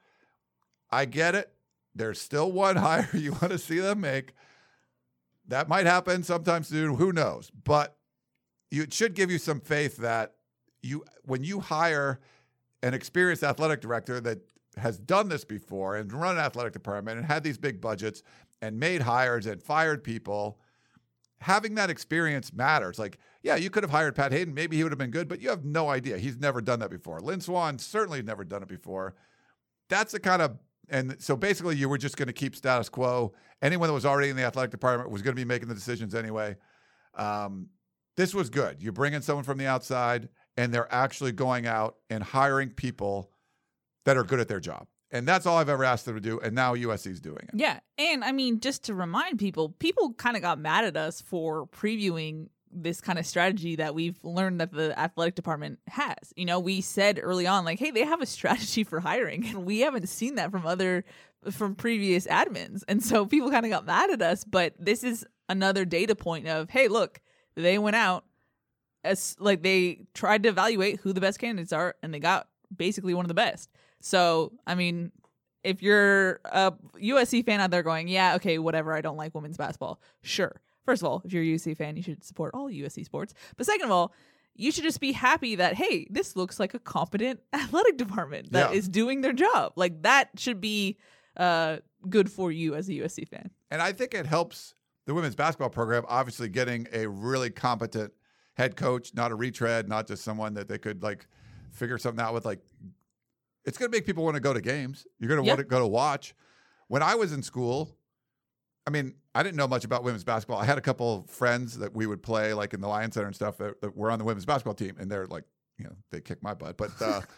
I get it. There's still one hire you want to see them make. That might happen sometime soon. Who knows? But you, it should give you some faith that you, when you hire an experienced athletic director that has done this before and run an athletic department and had these big budgets and made hires and fired people, having that experience matters. Like, yeah, you could have hired Pat Hayden. Maybe he would have been good, but you have no idea. He's never done that before. Lynn Swann certainly never done it before. That's the kind of, and so basically you were just going to keep status quo. Anyone that was already in the athletic department was going to be making the decisions anyway. Um, this was good. You bring in someone from the outside, and they're actually going out and hiring people that are good at their job. And that's all I've ever asked them to do, and now U S C's doing it. Yeah. And I mean, just to remind people, people kind of got mad at us for previewing this kind of strategy that we've learned that the athletic department has. You know, we said early on, like, hey, they have a strategy for hiring, and we haven't seen that from other, from previous admins. And so people kind of got mad at us, but this is another data point of, hey, look, they went out, as like they tried to evaluate who the best candidates are, and they got basically one of the best. So, I mean, if you're a U S C fan out there going, yeah, okay, whatever, I don't like women's basketball. Sure. First of all, if you're a U S C fan, you should support all U S C sports. But second of all, you should just be happy that, hey, this looks like a competent athletic department that Yeah. is doing their job. Like, that should be uh, good for you as a U S C fan. And I think it helps the women's basketball program, obviously getting a really competent head coach, not a retread, not just someone that they could, like, figure something out with. Like, it's going to make people want to go to games. You're going to Yeah. want to go to watch. When I was in school, I mean, I didn't know much about women's basketball. I had a couple of friends that we would play, like, in the Lions Center and stuff, that, that were on the women's basketball team, and they're like, you know, they kicked my butt. But uh,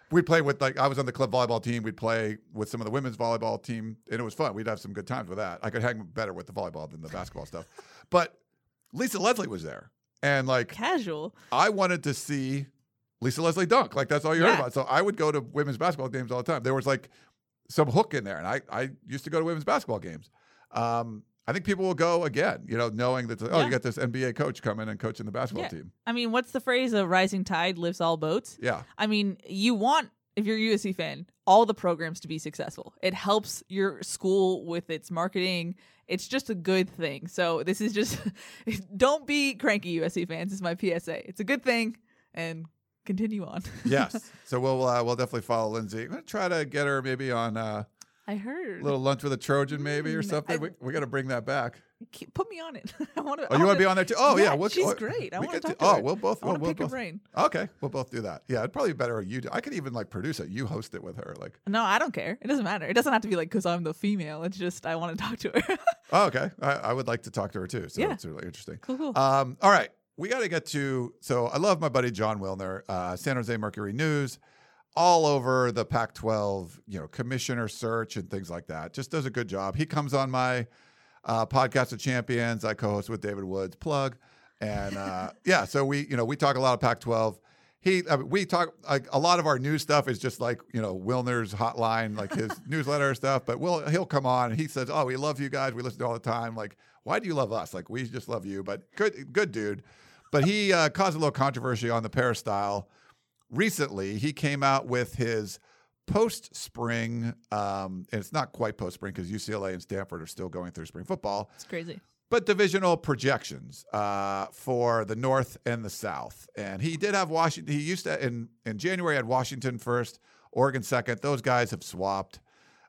we played with like I was on the club volleyball team. We'd play with some of the women's volleyball team, and it was fun. We'd have some good times with that. I could hang better with the volleyball than the basketball stuff. But Lisa Leslie was there, and like Casual. I wanted to see Lisa Leslie dunk. Like that's all you Yeah. heard about. So I would go to women's basketball games all the time. There was like some hook in there, and I I used to go to women's basketball games. Um, I think people will go again, you know, knowing that, oh, Yeah. you got this N B A coach coming and coaching the basketball Yeah. team. I mean, what's the phrase? A rising tide lifts all boats. Yeah. I mean, you want, if you're a U S C fan, all the programs to be successful. It helps your school with its marketing. It's just a good thing. So this is just, don't be cranky, U S C fans, is my P S A. It's a good thing, and continue on. Yes. So we'll uh, we'll definitely follow Lindsay. I'm going to try to get her maybe on uh, I heard. a little lunch with a Trojan maybe or Mm, something. I- we we got to bring that back. Keep- Put me on it. I want to. Oh, you want to be on there too? Oh, yeah. we'll, she's we'll- great. I we want to could talk do- to Oh, her. we'll both. I We'll, want to we'll pick her both. brain. Okay, we'll both do that. Yeah, it'd probably be better you do. I could even like produce it. You host it with her. Like, No, I don't care. It doesn't matter. It doesn't have to be like because I'm the female. It's just I want to talk to her. oh, okay. I, I would like to talk to her too. So Yeah. it's really interesting. Cool, cool. Um, all right. We got to get to, so I love my buddy John Wilner, uh, San Jose Mercury News, all over the Pac twelve, you know, commissioner search and things like that. Just does a good job. He comes on my uh, podcast of champions. I co-host with David Woods, plug. And uh, yeah, so we, you know, we talk a lot of Pac twelve. He, I mean, we talk like a lot of our news stuff is just like, you know, Wilner's hotline, like his newsletter stuff. But we'll, he'll come on and he says, "Oh, we love you guys. We listen to you all the time. Like, why do you love us? Like, we just love you." But good, good dude. But he uh, caused a little controversy on the Peristyle recently. He came out with his post-spring, um, and it's not quite post-spring because U C L A and Stanford are still going through spring football, It's crazy. but divisional projections uh, for the North and the South. And he did have Washington. He used to, in, in January, had Washington first, Oregon second. Those guys have swapped.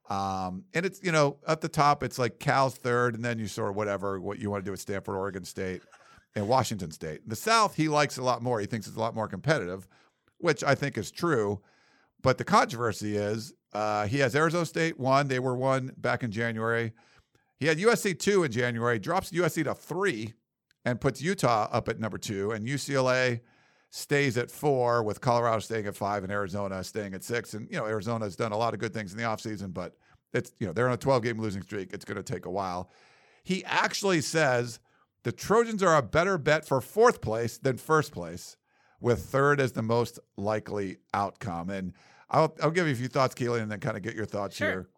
Um, and it's, you know, at the top, it's like Cal's third, and then you sort of whatever, what you want to do with Stanford, Oregon State, and Washington State. The South, he likes a lot more. He thinks it's a lot more competitive, which I think is true. But the controversy is uh, he has Arizona State one. They were one back in January. He had U S C two in January, drops U S C to three, and puts Utah up at number two. And U C L A stays at four, with Colorado staying at five and Arizona staying at six. And, you know, Arizona's done a lot of good things in the offseason, but it's, you know, they're on a twelve-game losing streak. It's going to take a while. He actually says the Trojans are a better bet for fourth place than first place, with third as the most likely outcome. And I'll, I'll give you a few thoughts, Keely, and then kind of get your thoughts Sure. here.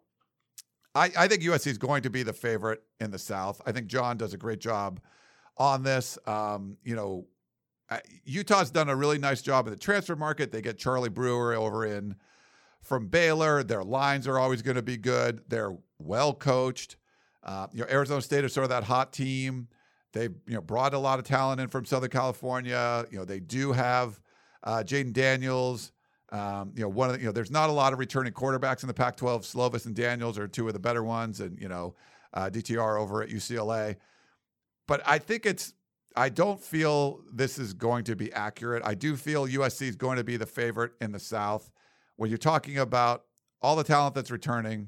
I, I think U S C is going to be the favorite in the South. I think John does a great job on this. Um, you know, uh, Utah's done a really nice job in the transfer market. They get Charlie Brewer over in from Baylor. Their lines are always going to be good. They're well coached. Uh, you know, Arizona State is sort of that hot team. They've, you know, brought a lot of talent in from Southern California. You know, they do have uh, Jaden Daniels. Um, you know, one of the, you know, there's not a lot of returning quarterbacks in the Pac twelve. Slovis and Daniels are two of the better ones, and you know, uh, D T R over at U C L A. But I think it's, I don't feel this is going to be accurate. I do feel U S C is going to be the favorite in the South. When you're talking about all the talent that's returning,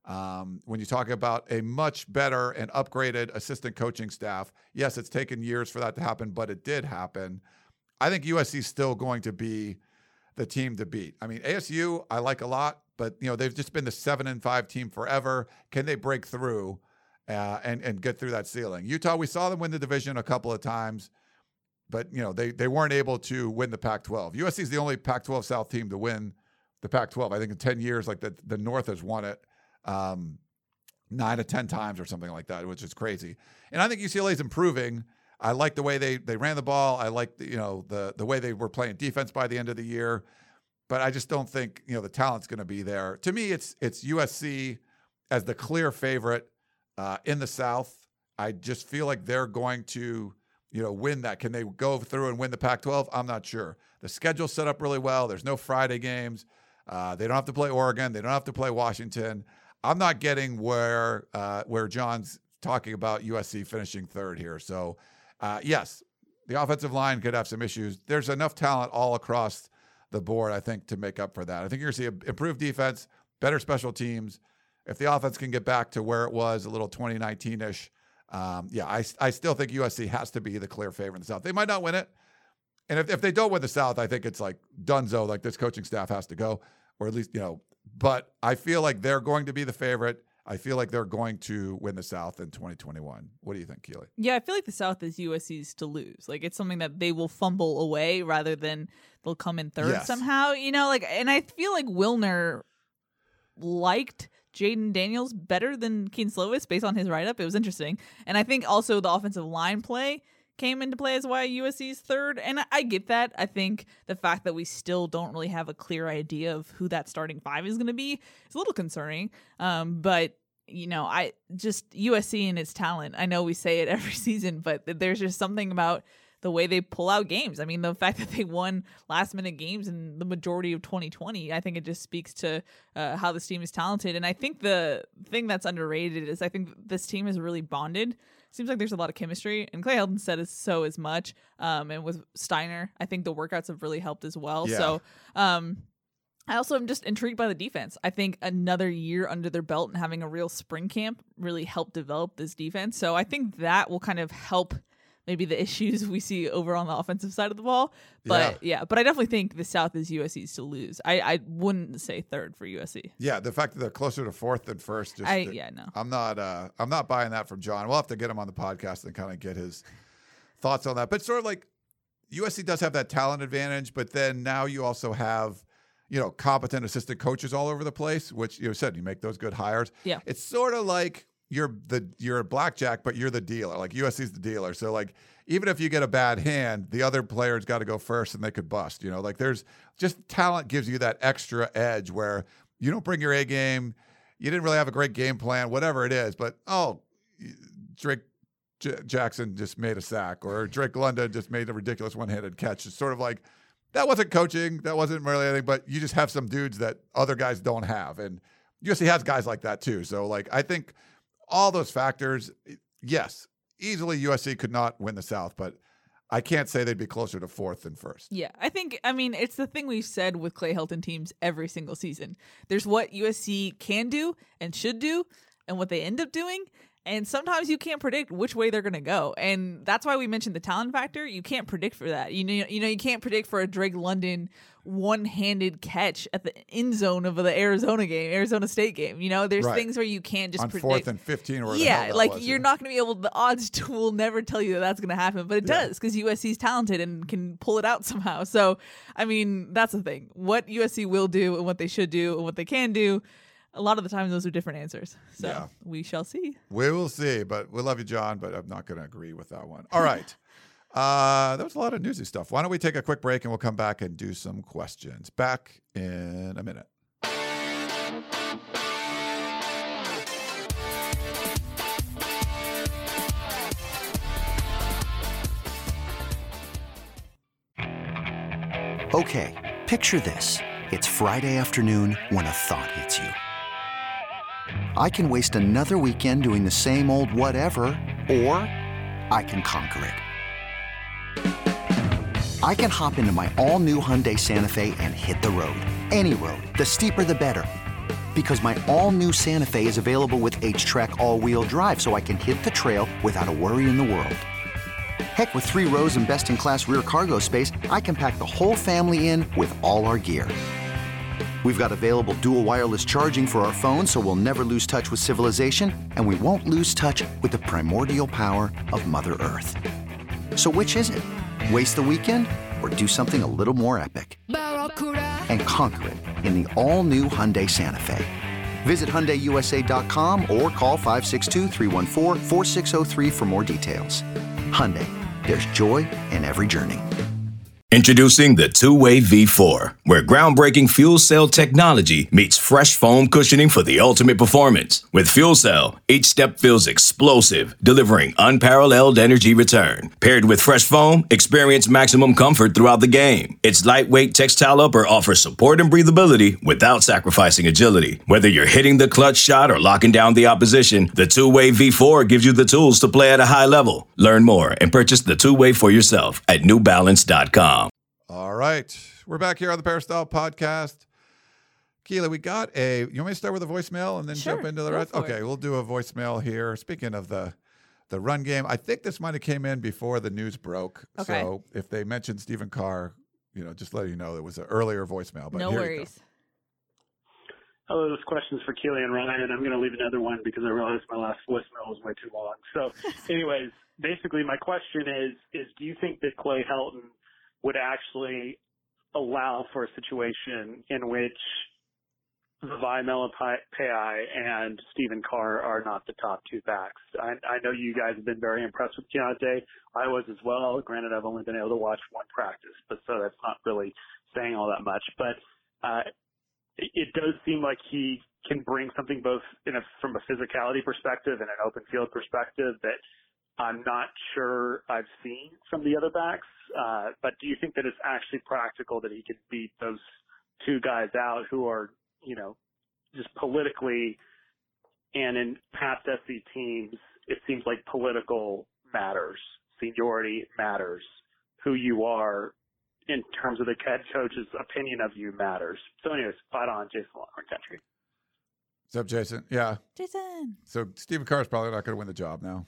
um, when you talk about a much better and upgraded assistant coaching staff, yes, it's taken years for that to happen, but it did happen. I think U S C is still going to be the team to beat. I mean, A S U, I like a lot, but you know, they've just been the seven and five team forever. Can they break through uh, and and get through that ceiling? Utah, we saw them win the division a couple of times, but you know, they they weren't able to win the Pac twelve. U S C is the only Pac twelve South team to win the Pac twelve. I think in ten years, like the the North has won it um, nine to ten times or something like that, which is crazy. And I think U C L A is improving. I like the way they they ran the ball. I like the, you know, the the way they were playing defense by the end of the year. But I just don't think, you know, the talent's going to be there. To me, it's it's U S C as the clear favorite uh, in the South. I just feel like they're going to, you know, win that. Can they go through and win the Pac twelve? I'm not sure. The schedule's set up really well. There's no Friday games. Uh, they don't have to play Oregon. They don't have to play Washington. I'm not getting where uh, where John's talking about U S C finishing third here. So, uh, yes, the offensive line could have some issues. There's enough talent all across the board, I think, to make up for that. I think you're going to see an improved defense, better special teams. If the offense can get back to where it was a little twenty nineteen-ish, um, yeah, I, I still think U S C has to be the clear favorite in the South. They might not win it. And if, if they don't win the South, I think it's like dunzo, like this coaching staff has to go. or at least, you know, but I feel like they're going to be the favorite. I feel like they're going to win the South in twenty twenty-one. What do you think, Keely? Yeah, I feel like the South is U S C's to lose. Like, it's something that they will fumble away rather than they'll come in third Yes. somehow. You know, like, and I feel like Wilner liked Jaden Daniels better than Keane Slovis based on his write-up. It was interesting. And I think also the offensive line play came into play as why U S C's third. And I, I get that. I think the fact that we still don't really have a clear idea of who that starting five is going to be is a little concerning. Um, but, you know, I just U S C and its talent. I know we say it every season, but there's just something about the way they pull out games. I mean, the fact that they won last minute games in the majority of twenty twenty, I think it just speaks to uh, how this team is talented. And I think the thing that's underrated is I think this team is really bonded. Seems like there's a lot of chemistry, and Clay Helton said is so as much. Um, and with Steiner, I think the workouts have really helped as well. Yeah. So um, I also am just intrigued by the defense. I think another year under their belt and having a real spring camp really helped develop this defense. So I think that will kind of help maybe the issues we see over on the offensive side of the ball. But yeah, yeah but I definitely think the South is U S C's to lose. I, I wouldn't say third for U S C. Yeah, the fact that they're closer to fourth than first. Just, I, yeah, no. I'm not uh, I'm not buying that from John. We'll have to get him on the podcast and kind of get his thoughts on that. But sort of like U S C does have that talent advantage, but then now you also have, you know, competent assistant coaches all over the place, which you said you make those good hires. Yeah. It's sort of like you're the you're a blackjack, but you're the dealer. Like U S C's the dealer. So like even if you get a bad hand, the other player's got to go first and they could bust. You know, like there's just talent gives you that extra edge where you don't bring your A game, you didn't really have a great game plan, whatever it is, but oh, Drake J- Jackson just made a sack, or Drake London just made a ridiculous one-handed catch. It's sort of like that wasn't coaching, that wasn't really anything, but you just have some dudes that other guys don't have, and U S C has guys like that too. So like I think all those factors, yes, easily U S C could not win the South, but I can't say they'd be closer to fourth than first. Yeah, I think, I mean, it's the thing we've said with Clay Helton teams every single season. There's what U S C can do and should do and what they end up doing. And sometimes you can't predict which way they're going to go. And that's why we mentioned the talent factor. You can't predict for that. You know, you know, you can't predict for a Drake London one-handed catch at the end zone of the Arizona game, Arizona State game. You know, there's Right. things where you can't just On predict. fourth and fifteen, or yeah, the like was, you're yeah. not going to be able. The odds will never tell you that that's going to happen, but it Yeah. does because U S C's talented and can pull it out somehow. So, I mean, that's the thing. What U S C will do and what they should do and what they can do. A lot of the time, those are different answers. So Yeah. we shall see. We will see, but we love you, John, but I'm not going to agree with that one. All right. Uh, that was a lot of newsy stuff. Why don't we take a quick break and we'll come back and do some questions. Back in a minute. Okay, picture this. It's Friday afternoon when a thought hits you. I can waste another weekend doing the same old whatever, or I can conquer it. I can hop into my all-new Hyundai Santa Fe and hit the road. Any road. The steeper, the better. Because my all-new Santa Fe is available with H-Track all-wheel drive, so I can hit the trail without a worry in the world. Heck, with three rows and best-in-class rear cargo space, I can pack the whole family in with all our gear. We've got available dual wireless charging for our phones, so we'll never lose touch with civilization, and we won't lose touch with the primordial power of Mother Earth. So which is it? Waste the weekend or do something a little more epic? And conquer it in the all-new Hyundai Santa Fe. Visit Hyundai U S A dot com or call five six two, three one four, four six zero three for more details. Hyundai, there's joy in every journey. Introducing the two-way V four, where groundbreaking fuel cell technology meets fresh foam cushioning for the ultimate performance. With Fuel Cell, each step feels explosive, delivering unparalleled energy return. Paired with fresh foam, experience maximum comfort throughout the game. Its lightweight textile upper offers support and breathability without sacrificing agility. Whether you're hitting the clutch shot or locking down the opposition, the two-way V four gives you the tools to play at a high level. Learn more and purchase the two-way for yourself at new balance dot com. All right. We're back here on the Peristyle Podcast. Keely, we got a, you want me to start with a voicemail and then Sure, jump into the go rest? for Okay, it. we'll do a voicemail here. Speaking of the the run game, I think this might have came in before the news broke. Okay. So if they mentioned Stephen Carr, you know, just letting you know it was an earlier voicemail. But No here you go. worries. Hello, this question's for Keely and Ryan. I'm going to leave another one because I realized my last voicemail was way too long. So, anyways, basically my question is, is do you think that Clay Helton would actually allow for a situation in which Vavae Malepeai and Stephen Carr are not the top two backs? I, I know you guys have been very impressed with Keontae. I was as well. Granted, I've only been able to watch one practice, but so that's not really saying all that much. But uh, it, it does seem like he can bring something both in a, from a physicality perspective and an open field perspective that I'm not sure I've seen from the other backs. Uh, but do you think that it's actually practical that he could beat those two guys out who are, you know, just politically and in past S C teams, it seems like political matters, seniority matters, who you are in terms of the head coach's opinion of you matters. So anyways, fight on, Jason Longhorn Country. What's up, Jason? Yeah. Jason. So Stephen Carr is probably not going to win the job now.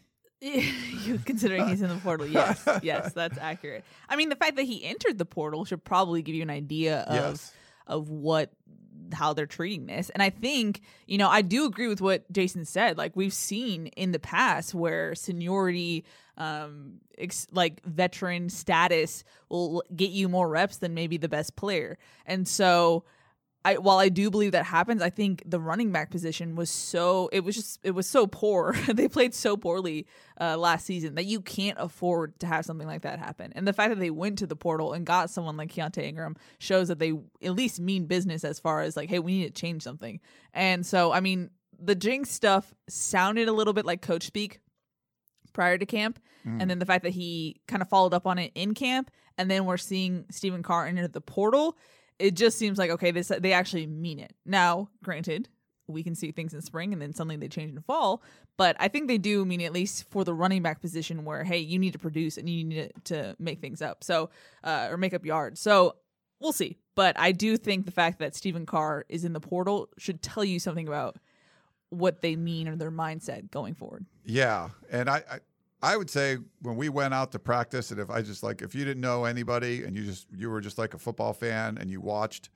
Considering he's in the portal, yes. Yes, that's accurate. I mean, the fact that he entered the portal should probably give you an idea of Yes. of what how they're treating this. And I think, you know, I do agree with what Jason said. Like, we've seen in the past where seniority, um, ex- like veteran status will get you more reps than maybe the best player. And so I, while I do believe that happens, I think the running back position was so, it was just, it was so poor. They played so poorly uh, last season that you can't afford to have something like that happen. And the fact that they went to the portal and got someone like Keontae Ingram shows that they at least mean business as far as like, hey, we need to change something. And so, I mean, the Jinx stuff sounded a little bit like coach speak prior to camp. Mm. And then the fact that he kind of followed up on it in camp. And then we're seeing Stephen Carr enter the portal. It just seems like, okay, this they actually mean it. Now, granted, we can see things in spring and then suddenly they change in fall, but I think they do mean it, at least for the running back position where, hey, you need to produce and you need to, to make things up, so uh, or make up yards. So we'll see. But I do think the fact that Stephen Carr is in the portal should tell you something about what they mean or their mindset going forward. Yeah, and I, I I would say when we went out to practice, and if I just like, if you didn't know anybody and you just, you were just like a football fan and you watched,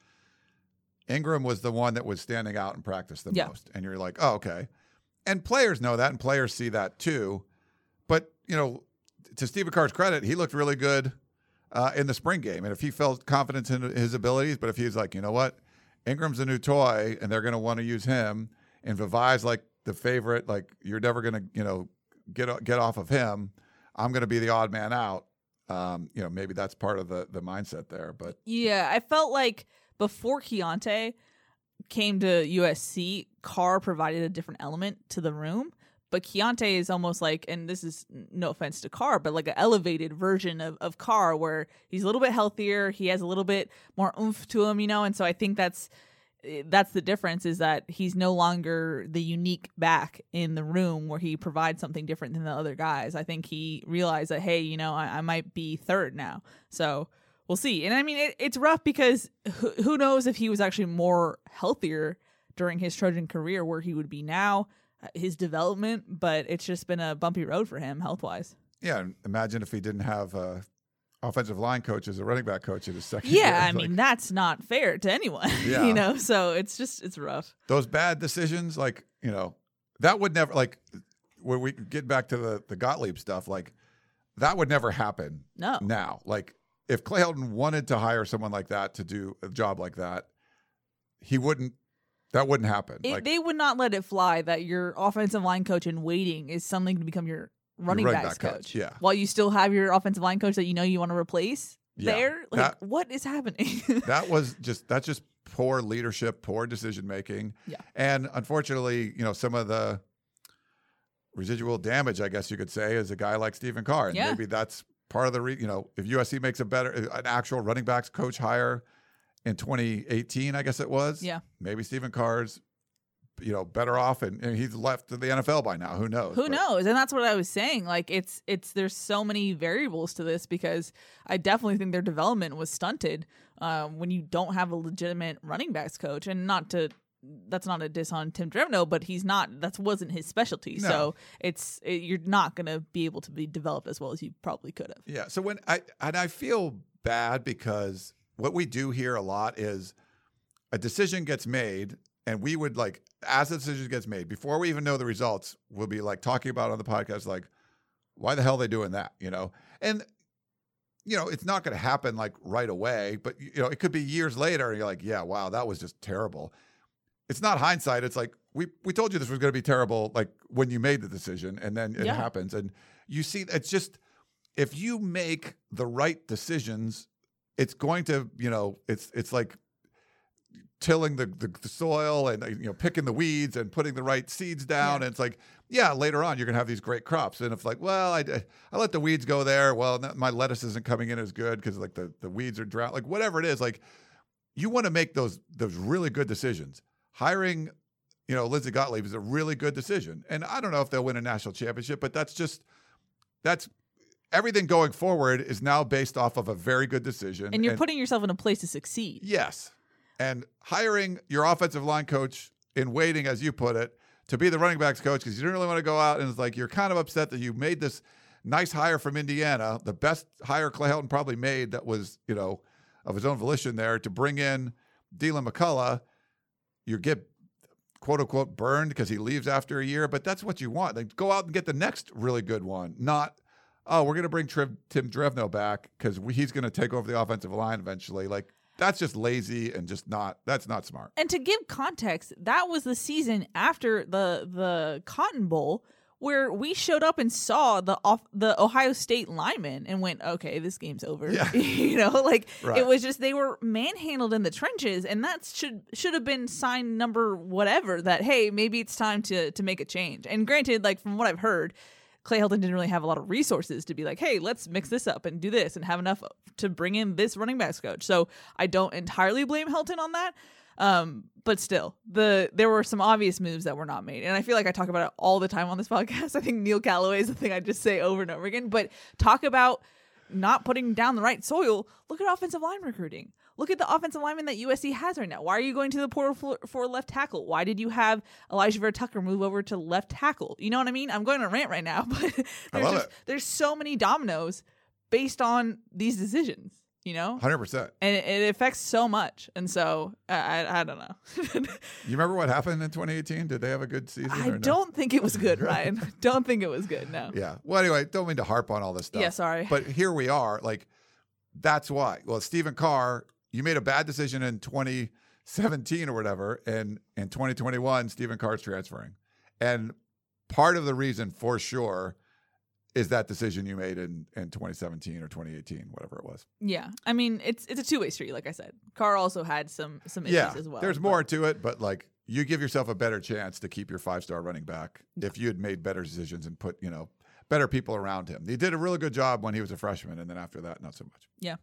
Ingram was the one that was standing out in practice the yeah. most. And you're like, oh, okay. And players know that and players see that too. But, you know, to Stephen Carr's credit, he looked really good uh, in the spring game. And if he felt confidence in his abilities, but if he's like, you know what, Ingram's a new toy and they're going to want to use him, and Vavae's like the favorite, like you're never going to, you know, get get off of him, I'm going to be the odd man out. Um, you know, maybe that's part of the the mindset there. But yeah, I felt like before Keontae came to U S C, Carr provided a different element to the room. But Keontae is almost like, and this is no offense to Carr, but like an elevated version of, of Carr where he's a little bit healthier, he has a little bit more oomph to him, you know, and so I think that's that's the difference, is that he's no longer the unique back in the room where he provides something different than the other guys. I think he realized that, hey, you know, I, I might be third now. So we'll see. And I mean, it, it's rough because who, who knows if he was actually more healthier during his Trojan career, where he would be now, his development, but it's just been a bumpy road for him health-wise. Yeah, imagine if he didn't have uh, offensive line coach as a running back coach in his second yeah, year. I like, mean, that's not fair to anyone, Yeah. you know? So it's just, it's rough. Those bad decisions, like, you know, that would never, like, when we get back to the, the Gottlieb stuff, like, that would never happen No. now. Like, if Clay Helton wanted to hire someone like that to do a job like that, he wouldn't, that wouldn't happen. It, like, they would not let it fly that your offensive line coach in waiting is suddenly going to become your running, running backs back coach. coach, yeah. While you still have your offensive line coach that you know you want to replace Yeah. there. Like, That- what is happening? that was just that's just poor leadership, poor decision making. Yeah. And unfortunately, you know, some of the residual damage, I guess you could say, is a guy like Stephen Carr. And Yeah. maybe that's part of the re- you know, if U S C makes a better an actual running backs coach hire in twenty eighteen, I guess it was. Yeah. Maybe Stephen Carr's, you know, better off, and, and he's left the N F L by now. Who knows? Who But- knows? And that's what I was saying. Like, it's it's there's so many variables to this, because I definitely think their development was stunted um, when you don't have a legitimate running backs coach. And not to that's not a diss on Tim Drevno, but he's not that wasn't his specialty. No. So it's it, you're not going to be able to be developed as well as you probably could have. Yeah. So when I and I feel bad because what we do here a lot is a decision gets made And we would like, as the decision gets made, before we even know the results, we'll be like talking about it on the podcast, like, why the hell are they doing that? You know? And, you know, it's not going to happen like right away, but, you know, it could be years later. And you're like, yeah, wow, that was just terrible. It's not hindsight. It's like, we, we told you this was going to be terrible, like when you made the decision, and then it Yeah. happens. And you see, it's just, if you make the right decisions, it's going to, you know, it's, it's like tilling the, the, the soil and, you know, picking the weeds and putting the right seeds down. Yeah. And it's like, yeah, later on, you're going to have these great crops. And if like, well, I, I let the weeds go there. Well, my lettuce isn't coming in as good because like the, the weeds are drowned, like whatever it is, like you want to make those, those really good decisions. Hiring, you know, Lindsey Gottlieb is a really good decision. And I don't know if they'll win a national championship, but that's just, that's everything going forward is now based off of a very good decision. And you're and, putting yourself in a place to succeed. Yes. And hiring your offensive line coach in waiting, as you put it, to be the running backs coach because you didn't really want to go out, and it's like you're kind of upset that you made this nice hire from Indiana, the best hire Clay Helton probably made that was, you know, of his own volition there, to bring in Dylan McCullough. You get quote unquote burned because he leaves after a year, but that's what you want. Like, go out and get the next really good one, not, oh, we're going to bring Triv, Tim Drevno back because he's going to take over the offensive line eventually. Like, that's just lazy and just not, that's not smart. And to give context, that was the season after the the Cotton Bowl where we showed up and saw the off, the Ohio State linemen and went, okay, this game's over. Yeah. You know, like Right. it was just they were manhandled in the trenches, and that should should have been sign number whatever that, hey, maybe it's time to to make a change. And granted, like from what I've heard, Clay Helton didn't really have a lot of resources to be like, hey, let's mix this up and do this and have enough to bring in this running backs coach. So I don't entirely blame Helton on that. Um, but still, the there were some obvious moves that were not made. And I feel like I talk about it all the time on this podcast. I think Neil Callaway is the thing I just say over and over again. But talk about not putting down the right soil. Look at offensive line recruiting. Look at the offensive lineman that U S C has right now. Why are you going to the portal for, for left tackle? Why did you have Elijah Vera Tucker move over to left tackle? You know what I mean? I'm going to rant right now, but I there's love just it. there's so many dominoes based on these decisions, you know? one hundred percent. And it, it affects so much. And so I, I, I don't know. You remember what happened in twenty eighteen? Did they have a good season? I or no? don't think it was good, Ryan. Don't think it was good. No. Yeah. Well, anyway, don't mean to harp on all this stuff. Yeah, sorry. But here we are. Like, that's why. Well, Stephen Carr, you made a bad decision in twenty seventeen or whatever, and in twenty twenty-one, Stephen Carr's transferring. And part of the reason, for sure, is that decision you made in, in twenty seventeen or twenty eighteen, whatever it was. Yeah. I mean, it's it's a two-way street, like I said. Carr also had some some issues Yeah, as well. there's but- more to it, but like, you give yourself a better chance to keep your five-star running back if you had made better decisions and put, you know, better people around him. He did a really good job when he was a freshman, and then after that, not so much. Yeah.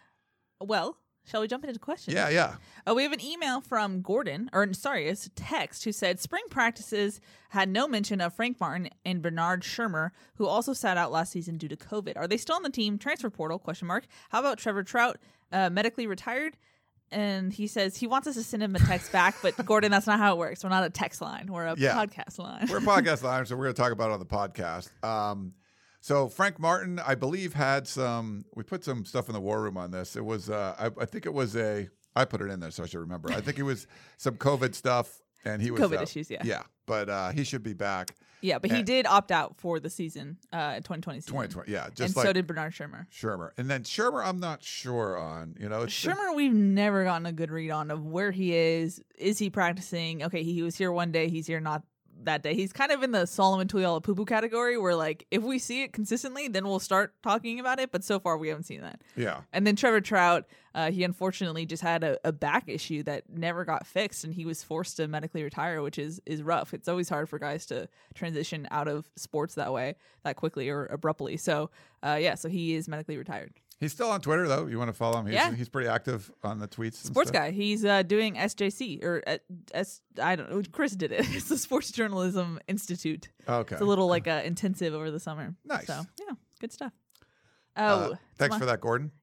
Well, shall we jump into questions? Yeah, yeah. Uh, we have an email from Gordon, or sorry, it's a text, who said spring practices had no mention of Frank Martin and Bernard Shermer, who also sat out last season due to COVID. Are they still on the team? Transfer portal? Question mark. How about Trevor Trout, uh, medically retired? And he says he wants us to send him a text back, but Gordon, that's not how it works. We're not a text line. We're a Yeah. podcast line. We're a podcast line, so we're going to talk about it on the podcast. Um, so Frank Martin, I believe, had some. We put some stuff in the war room on this. It was, uh, I, I think it was a. I put it in there, so I should remember. I think it was some COVID stuff, and he was COVID uh, issues, yeah. yeah. But uh, he should be back. Yeah, but he And- did opt out for the season, uh, twenty twenty season. twenty twenty, yeah, just and like so did Bernard Shermer. Shermer, and then Shermer, I'm not sure on. You know, it's, Shermer, we've never gotten a good read on of where he is. Is he practicing? Okay, he was here one day. He's here not that day. He's kind of in the Solomon Tuiala-Pupu category where, like, if we see it consistently, then we'll start talking about it. But so far, we haven't seen that. yeah. And then Trevor Trout, uh, he unfortunately just had a, a back issue that never got fixed, and he was forced to medically retire, which is is rough. It's always hard for guys to transition out of sports that way, that quickly or abruptly. So, uh, yeah, so he is medically retired. He's still on Twitter though. You want to follow him? He's, Yeah. he's pretty active on the tweets. and Sports stuff. guy. He's uh, doing S J C or uh, S. I don't know. Chris did it. It's the Sports Journalism Institute. Okay. It's a little like uh, intensive over the summer. Nice. So yeah, good stuff. Uh, Oh, thanks my- for that, Gordon. Yeah,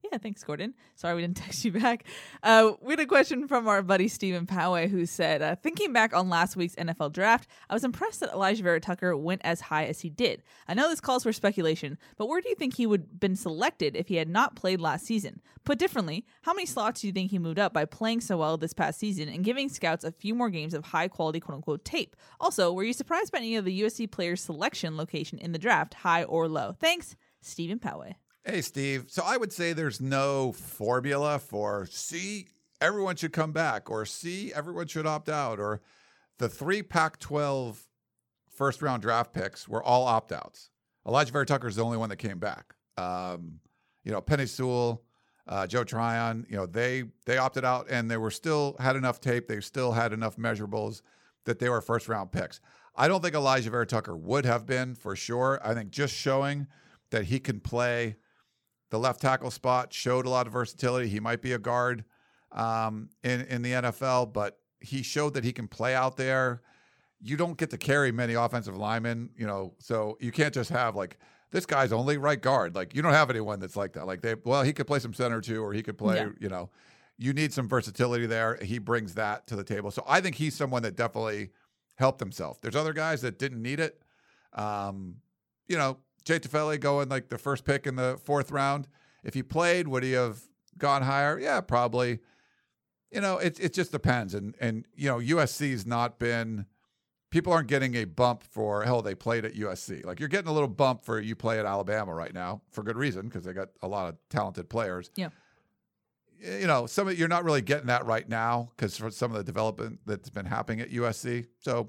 Yeah, thanks, Gordon. Sorry we didn't text you back. Uh, we had a question from our buddy Stephen Poway, who said, uh, thinking back on last week's N F L draft, I was impressed that Elijah Vera Tucker went as high as he did. I know this calls for speculation, but where do you think he would have been selected if he had not played last season? Put differently, how many slots do you think he moved up by playing so well this past season and giving scouts a few more games of high-quality quote-unquote tape? Also, were you surprised by any of the U S C players' selection location in the draft, high or low? Thanks, Stephen Poway. Hey, Steve. So I would say there's no formula for C, everyone should come back, or C, everyone should opt out, or the three Pac twelve first-round draft picks were all opt-outs. Elijah Vera Tucker is the only one that came back. Um, you know, Penei Sewell, uh, Joe Tryon, you know, they they opted out, and they were still had enough tape. They still had enough measurables that they were first-round picks. I don't think Elijah Vera Tucker would have been for sure. I think just showing that he can play the left tackle spot showed a lot of versatility. He might be a guard um, in, in the N F L, but he showed that he can play out there. You don't get to carry many offensive linemen, you know, so you can't just have like, this guy's only right guard. Like, you don't have anyone that's like that. Like, they, well, he could play some center too, or he could play, yeah. you know, you need some versatility there. He brings that to the table. So I think he's someone that definitely helped himself. There's other guys that didn't need it. Um, you know, Jay Tufele going like the first pick in the fourth round. If he played, would he have gone higher? Yeah, probably. You know, it it just depends. And and you know, U S C's not been. People aren't getting a bump for hell. They played at U S C. Like, you're getting a little bump for you play at Alabama right now for good reason, because they got a lot of talented players. Yeah. You know, some of you're not really getting that right now because for some of the development that's been happening at U S C. So.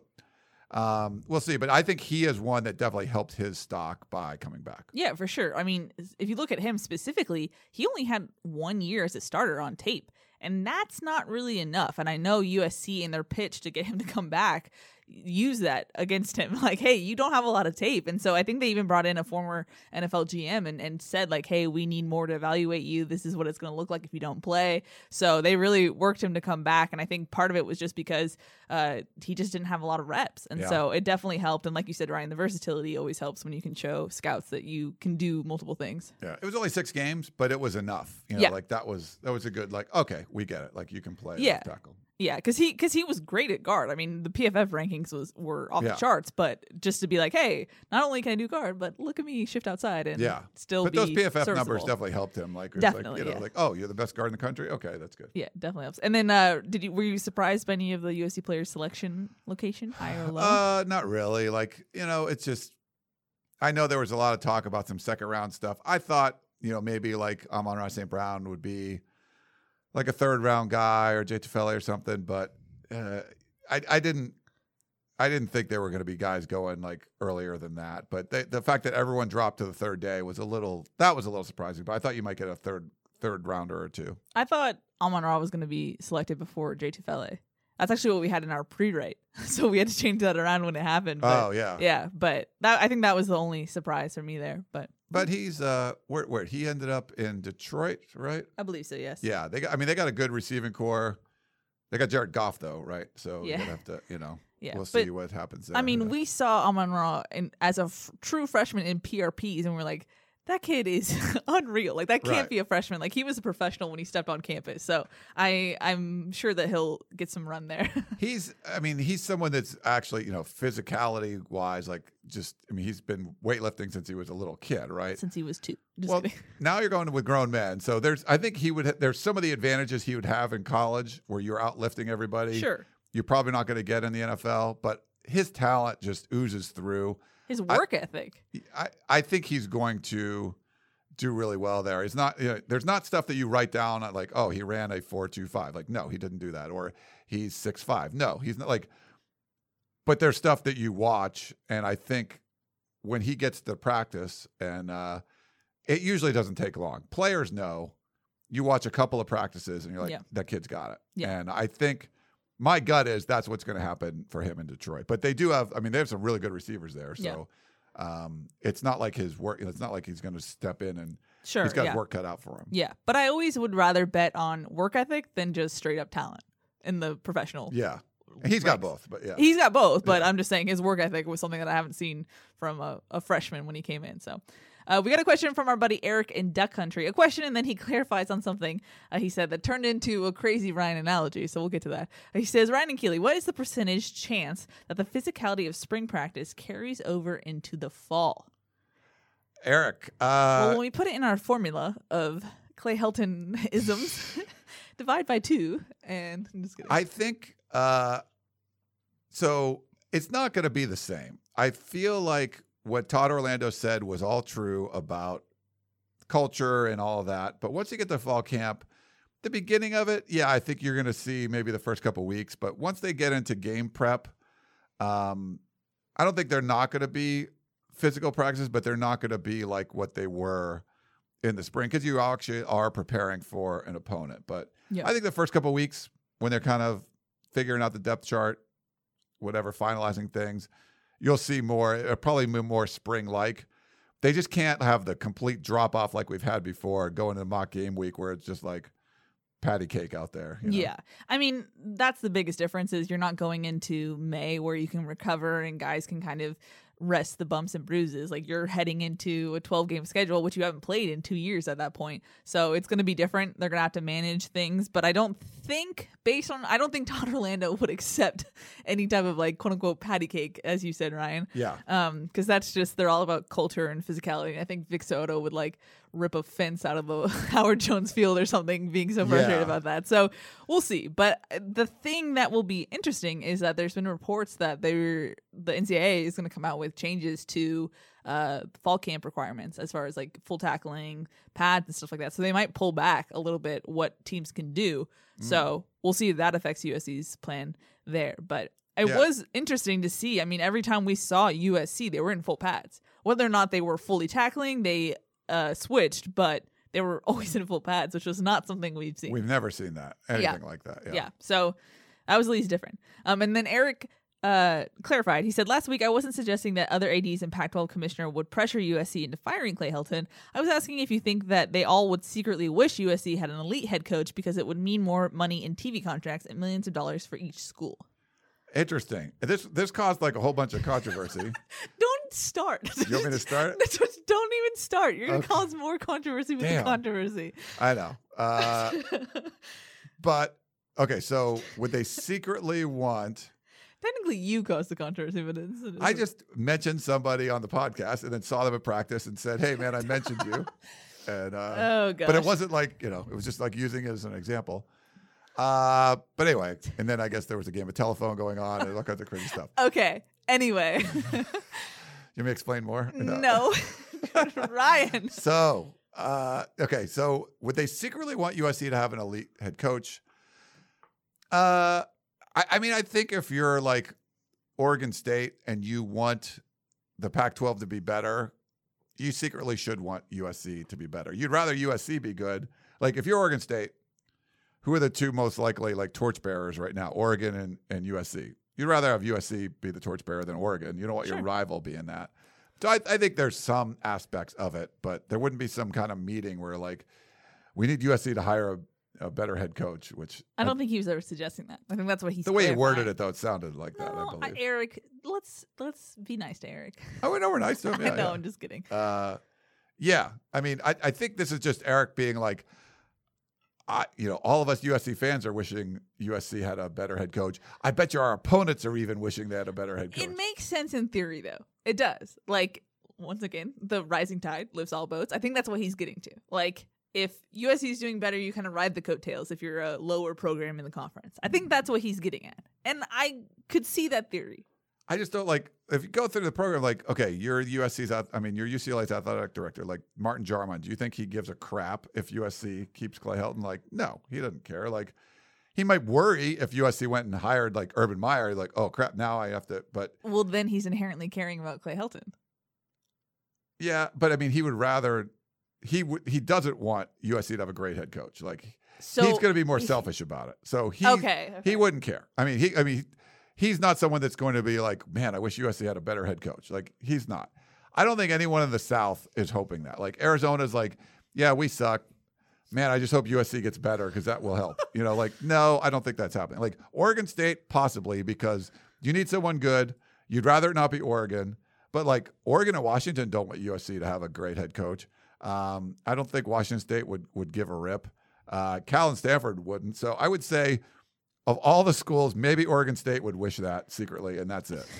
Um, we'll see, but I think he is one that definitely helped his stock by coming back. Yeah, for sure. I mean, if you look at him specifically, he only had one year as a starter on tape, and that's not really enough. And I know U S C in their pitch to get him to come back use that against him. Like, hey, you don't have a lot of tape. And so I think they even brought in a former N F L G M and, and said, like, hey, we need more to evaluate you. This is what it's going to look like if you don't play. So they really worked him to come back. And I think part of it was just because uh, he just didn't have a lot of reps. And yeah. so it definitely helped. And like you said, Ryan, the versatility always helps when you can show scouts that you can do multiple things. Yeah. It was only six games, but it was enough. You know, yeah. like that was, that was a good, like, okay, we get it. Like, you can play yeah. left tackle. Yeah, because he because he was great at guard. I mean, the P F F rankings was were off yeah. the charts, but just to be like, hey, not only can I do guard, but look at me shift outside and yeah. still but be those P F F serviceable. Numbers definitely helped him. Like, definitely, like, you know, yeah. like, oh, you're the best guard in the country? Okay, that's good. Yeah, definitely helps. And then uh, did you were you surprised by any of the U S C players' selection location, high or low? Uh, not really. Like, you know, it's just, I know there was a lot of talk about some second round stuff. I thought, you know, maybe like Amon-Ra Saint Brown would be like a third round guy, or Jay Tufele or something, but Uh, I, I didn't I didn't think there were going to be guys going like earlier than that. But they, the fact that everyone dropped to the third day was a little that was a little surprising. But I thought you might get a third third rounder or two. I thought Amon-Ra was going to be selected before Jay Tufele. That's actually what we had in our pre-write, so we had to change that around when it happened. But, oh yeah, yeah. But that I think that was the only surprise for me there. But but he's uh where where he ended up in Detroit, right? I believe so. Yes. Yeah, they got. I mean, they got a good receiving core. They got Jared Goff, though, right? So yeah. you're going to have to, you know, yeah. we'll see but, what happens there. I mean, yeah. we saw Amon-Ra in, as a f- true freshman in P R Ps, and we're like, that kid is unreal. Like, that can't right. be a freshman. Like, he was a professional when he stepped on campus. So I, I'm sure that he'll get some run there. he's, I mean, he's someone that's actually, you know, physicality-wise, like, just, I mean, he's been weightlifting since he was a little kid, right? Since he was two. Just well, kidding. Now you're going with grown men. So there's, I think he would, there's some of the advantages he would have in college where you're outlifting everybody. Sure. You're probably not going to get in the N F L, but his talent just oozes through. His work I, ethic. I, I think he's going to do really well there. He's not, you know, there's not stuff that you write down like, oh, he ran a four two five. Like, no, he didn't do that. Or he's six five. No, he's not like, but there's stuff that you watch. And I think when he gets to practice, and uh, it usually doesn't take long. Players know. You watch a couple of practices and you're like, yeah. that kid's got it. Yeah. And I think my gut is that's what's going to happen for him in Detroit. But they do have, I mean, they have some really good receivers there. So yeah. um, it's not like his work, it's not like he's going to step in and sure, he's got yeah. work cut out for him. Yeah. But I always would rather bet on work ethic than just straight up talent in the professional. Yeah. And he's got both, but yeah. He's got both, but yeah. I'm just saying his work ethic was something that I haven't seen from a, a freshman when he came in. So, Uh, we got a question from our buddy Eric in Duck Country. A question, and then he clarifies on something uh, he said that turned into a crazy Ryan analogy, so we'll get to that. Uh, he says, Ryan and Keely, what is the percentage chance that the physicality of spring practice carries over into the fall? Eric. Uh, well, when we put it in our formula of Clay Helton isms, divide by two, and I'm just kidding. I think uh, so. It's not going to be the same. I feel like what Todd Orlando said was all true about culture and all of that. But once you get to fall camp, the beginning of it, yeah, I think you're going to see maybe the first couple weeks. But once they get into game prep, um, I don't think they're not going to be physical practices, but they're not going to be like what they were in the spring because you actually are preparing for an opponent. But yeah. I think the first couple of weeks when they're kind of figuring out the depth chart, whatever, finalizing things, you'll see more, it'll probably be more spring-like. They just can't have the complete drop-off like we've had before going into mock game week where it's just like patty cake out there. You know? Yeah. I mean, that's the biggest difference is you're not going into May where you can recover and guys can kind of rest the bumps and bruises. Like you're heading into a twelve game schedule, which you haven't played in two years at that point. So it's going to be different. They're going to have to manage things, but I don't think based on, I don't think Todd Orlando would accept any type of like quote unquote patty cake, as you said, Ryan. Yeah. Um, cause that's just, they're all about culture and physicality. I think Vic Soto would like rip a fence out of the Howard Jones Field or something, being so frustrated Yeah. about that. So we'll see. But the thing that will be interesting is that there's been reports that they're, the N C double A is going to come out with changes to uh, fall camp requirements as far as like full tackling, pads and stuff like that. So they might pull back a little bit what teams can do. Mm. So we'll see if that affects U S C's plan there. But it yeah. was interesting to see. I mean, every time we saw U S C, they were in full pads. Whether or not they were fully tackling, they uh, switched, but they were always in full pads, which was not something we've seen. We've never seen that, anything yeah. like that. Yeah. yeah. So that was at least different. Um, and then Eric uh, clarified. He said, last week I wasn't suggesting that other A Ds and Pac twelve commissioner would pressure U S C into firing Clay Helton. I was asking if you think that they all would secretly wish U S C had an elite head coach because it would mean more money in T V contracts and millions of dollars for each school. Interesting. This this caused like a whole bunch of controversy. Don't start. You want me to start? Don't even start. You're going to Okay. cause more controversy with Damn. the controversy. I know. Uh, but, okay, so would they secretly want... Technically, you caused the controversy, but it's... it's I just mentioned somebody on the podcast and then saw them at practice and said, hey, man, I mentioned you. And uh, Oh, gosh. But it wasn't like, you know, it was just like using it as an example. Uh, but anyway, and then I guess there was a game of telephone going on and all kinds of crazy stuff. Okay. Anyway. You may explain more? No. Ryan. So, uh, okay, so would they secretly want U S C to have an elite head coach? Uh, I, I mean, I think if you're like Oregon State and you want the Pac twelve to be better, you secretly should want U S C to be better. You'd rather U S C be good. Like if you're Oregon State, who are the two most likely like torchbearers right now? Oregon and, and U S C. You'd rather have U S C be the torchbearer than Oregon. You don't want Sure. your rival being that. So I, I think there's some aspects of it, but there wouldn't be some kind of meeting where like we need U S C to hire a, a better head coach. Which I don't think he was ever suggesting that. I think that's what he's the way he worded clarifying. it though, it sounded like that. No, I I- believe. Eric, let's let's be nice to Eric. Oh, no, we're nice to him. Yeah, I know, yeah. I'm just kidding. Uh, yeah, I mean, I, I think this is just Eric being like, I, you know, all of us U S C fans are wishing U S C had a better head coach. I bet you our opponents are even wishing they had a better head coach. It makes sense in theory, though. It does. Like, once again, the rising tide lifts all boats. I think that's what he's getting to. Like, if U S C is doing better, you kind of ride the coattails if you're a lower program in the conference. I think that's what he's getting at. And I could see that theory. I just don't like, if you go through the program, like, okay, you're U S C's, ath- I mean, you're U C L A's athletic director, like Martin Jarman. Do you think he gives a crap if U S C keeps Clay Helton? Like, no, he doesn't care. Like, he might worry if U S C went and hired like Urban Meyer, like, oh crap, now I have to, but Well, then he's inherently caring about Clay Helton. yeah, but I mean, he would rather, he would, he doesn't want U S C to have a great head coach. Like, So he's going to be more selfish about it. So he, Okay, okay. he wouldn't care. I mean, he, I mean, he's not someone that's going to be like, man, I wish U S C had a better head coach. Like, he's not. I don't think anyone in the South is hoping that. Like, Arizona's like, yeah, we suck. Man, I just hope U S C gets better because that will help. You know, like, no, I don't think that's happening. Like, Oregon State, possibly, because you need someone good. You'd rather it not be Oregon. But like Oregon and Washington don't want U S C to have a great head coach. Um, I don't think Washington State would would give a rip. Uh, Cal and Stanford wouldn't. So I would say of all the schools, maybe Oregon State would wish that secretly, and that's it.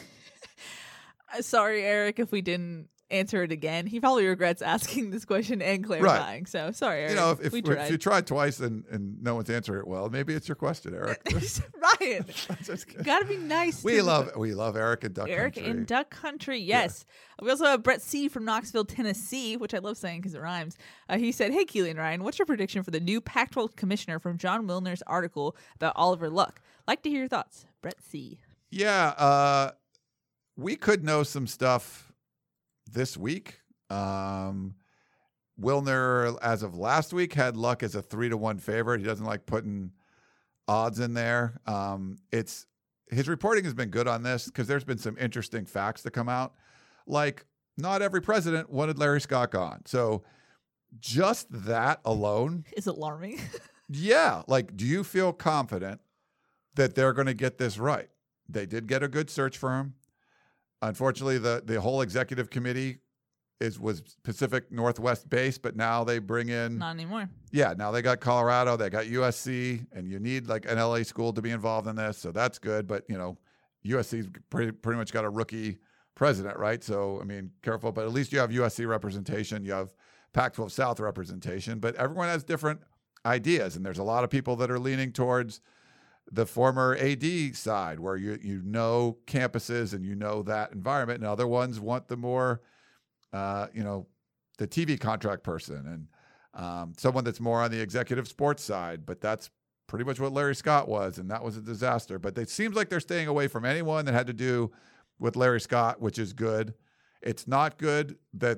Sorry, Eric, if we didn't answer it again. He probably regrets asking this question and clarifying. Right. So sorry, Eric. You know, if, if, we if tried. you tried twice and, and no one's answering it well, maybe it's your question, Eric. Ryan, gotta be nice. We love we love Eric in Duck Eric Country. Eric in Duck Country, yes. Yeah. We also have Brett C. from Knoxville, Tennessee, which I love saying because it rhymes. Uh, he said, "Hey, Keely and Ryan, what's your prediction for the new Pac twelve commissioner from John Wilner's article about Oliver Luck? Like to hear your thoughts." Brett C. Yeah, uh, we could know some stuff this week. Um, Wilner, as of last week, had Luck as a three to one favorite. He doesn't like putting odds in there. Um, it's his reporting has been good on this because there's been some interesting facts to come out. Like, not every president wanted Larry Scott gone. So just that alone is alarming. Yeah. Like, do you feel confident that they're going to get this right? They did get a good search firm. Unfortunately, the, the whole executive committee is was Pacific Northwest based, but now they bring in not anymore. Yeah, now they got Colorado, they got U S C, and you need like an L A school to be involved in this, so that's good. But you know, U S C's pretty pretty much got a rookie president, right? So I mean, careful, but at least you have U S C representation, you have Pac twelve South representation, but everyone has different ideas, and there's a lot of people that are leaning towards the former A D side, where you you know campuses and you know that environment, and other ones want the more, uh, you know, the T V contract person and um, someone that's more on the executive sports side. But that's pretty much what Larry Scott was, and that was a disaster. But it seems like they're staying away from anyone that had to do with Larry Scott, which is good. It's not good that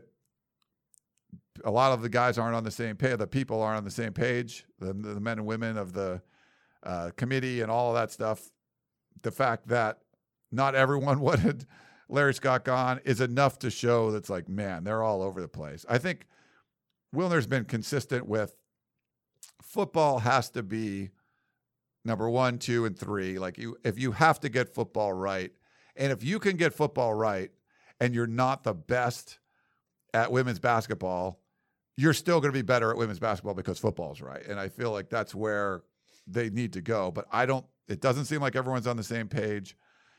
a lot of the guys aren't on the same page. The people aren't on the same page. The, the men and women of the Uh, committee and all of that stuff. The fact that not everyone wanted Larry Scott gone is enough to show that's like, man, they're all over the place. I think Wilner's been consistent with football has to be number one, two, and three. Like you, if you have to get football right, and if you can get football right and you're not the best at women's basketball, you're still going to be better at women's basketball because football's right. And I feel like that's where they need to go, but I don't, it doesn't seem like everyone's on the same page.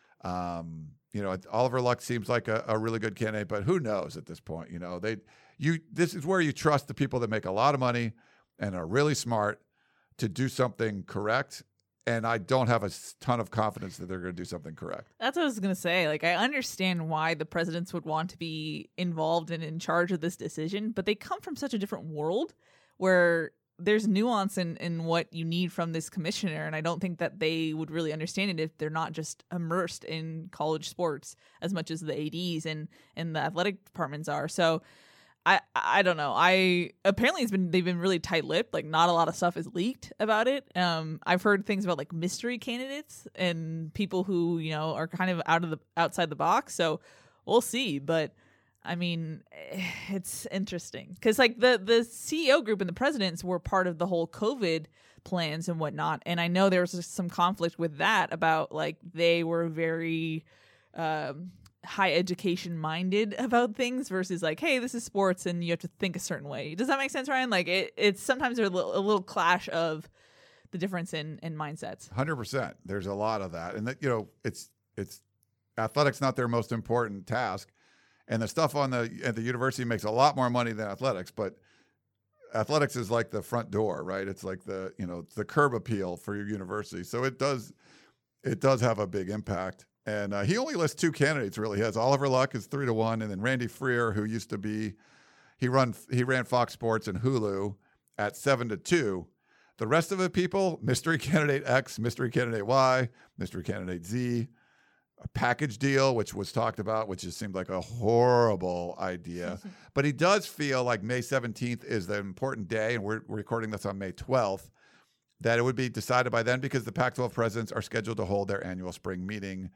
Um, you know, Oliver Luck seems like a, a really good candidate, but who knows at this point, you know, they, you, this is where you trust the people that make a lot of money and are really smart to do something correct. And I don't have a ton of confidence that they're going to do something correct. That's what I was going to say. Like, I understand why the presidents would want to be involved and in charge of this decision, but they come from such a different world where there's nuance in, in what you need from this commissioner, and I don't think that they would really understand it if they're not just immersed in college sports as much as the A Ds and, and the athletic departments are. So I I don't know. I apparently it's been they've been really tight-lipped. Like, not a lot of stuff is leaked about it. Um, I've heard things about like mystery candidates and people who, you know, are kind of out of the outside the box. So we'll see, but I mean, it's interesting because like the, the C E O group and the presidents were part of the whole COVID plans and whatnot. And I know there was some conflict with that about like they were very um, high education minded about things versus like, hey, this is sports and you have to think a certain way. Does that make sense, Ryan? Like it, it's sometimes there's a little, a little clash of the difference in, in mindsets. one hundred percent. There's a lot of that. And that, you know, it's, it's athletics, not their most important task. And the stuff on the at the university makes a lot more money than athletics, but athletics is like the front door, right? It's like the, you know, it's the curb appeal for your university. So it does it does have a big impact. And uh, he only lists two candidates, really. He has Oliver Luck is three to one, and then Randy Freer, who used to be he run he ran Fox Sports and Hulu at seven to two. The rest of the people, mystery candidate X, mystery candidate Y, mystery candidate Z. A package deal, which was talked about, which just seemed like a horrible idea. But he does feel like May seventeenth is the important day, and we're recording this on May twelfth, that it would be decided by then because the Pac twelve presidents are scheduled to hold their annual spring meeting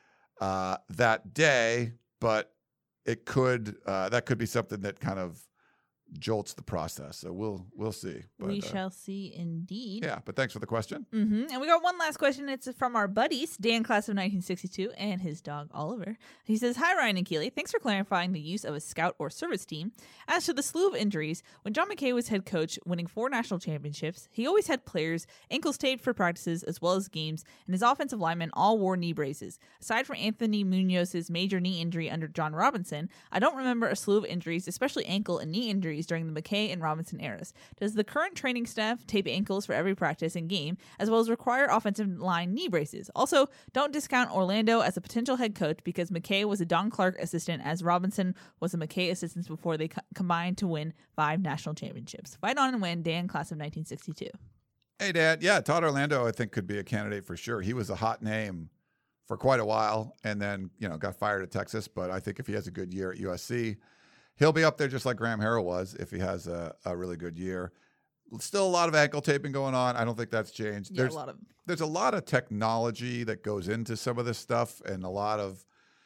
uh, that day. But it could uh, that could be something that kind of jolts the process. So we'll we'll see. But, we uh, shall see indeed. Yeah, but thanks for the question. Mm-hmm. And we got one last question. It's from our buddies, Dan, class of nineteen sixty-two, and his dog, Oliver. He says, hi, Ryan and Keely. Thanks for clarifying the use of a scout or service team. As to the slew of injuries, when John McKay was head coach, winning four national championships, he always had players ankles taped for practices as well as games, and his offensive linemen all wore knee braces. Aside from Anthony Munoz's major knee injury under John Robinson, I don't remember a slew of injuries, especially ankle and knee injuries during the McKay and Robinson eras. Does the current training staff tape ankles for every practice and game, as well as require offensive line knee braces? Also, don't discount Orlando as a potential head coach because McKay was a Don Clark assistant, as Robinson was a McKay assistant before they co- combined to win five national championships. Fight on and win, Dan, class of nineteen sixty-two. Hey, Dad. Yeah, Todd Orlando, I think, could be a candidate for sure. He was a hot name for quite a while and then, you know, got fired at Texas. But I think if he has a good year at U S C, he'll be up there just like Graham Harrell was if he has a, a really good year. Still a lot of ankle taping going on. I don't think that's changed. Yeah, there's, a lot of there's a lot of technology that goes into some of this stuff and a lot of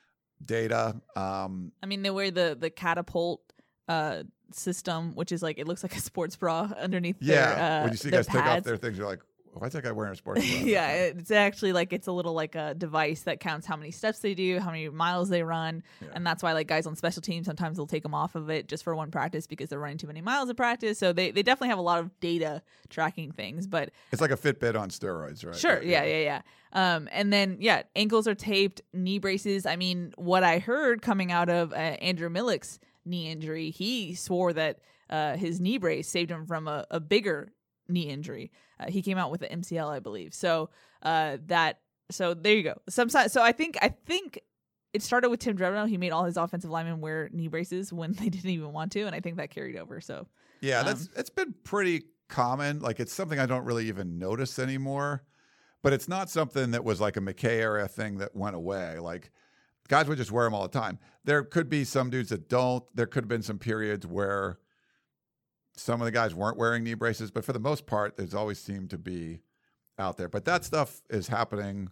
data. Um, I mean, they wear the the catapult uh, system, which is like, it looks like a sports bra underneath yeah, their uh, when you see their guys take off pads. their things, you're like, why's that guy wearing a sports bra? Yeah, it's actually like, it's a little like a device that counts how many steps they do, how many miles they run. Yeah. And that's why like guys on special teams, sometimes they'll take them off of it just for one practice because they're running too many miles of practice. So they, they definitely have a lot of data tracking things. But It's like a Fitbit on steroids, right? sure, yeah, yeah, yeah. Um, and then, yeah, ankles are taped, knee braces. I mean, what I heard coming out of uh, Andrew Millick's knee injury, he swore that uh, his knee brace saved him from a, a bigger knee injury. Uh, he came out with an M C L, I believe. So uh, that, so there you go. Sometimes, so I think, I think it started with Tim Drevno. He made all his offensive linemen wear knee braces when they didn't even want to, and I think that carried over. So yeah, um, that's it's been pretty common. Like it's something I don't really even notice anymore. But it's not something that was like a McKay era thing that went away. Like guys would just wear them all the time. There could be some dudes that don't. There could have been some periods where some of the guys weren't wearing knee braces, but for the most part, there's always seemed to be out there. But that stuff is happening.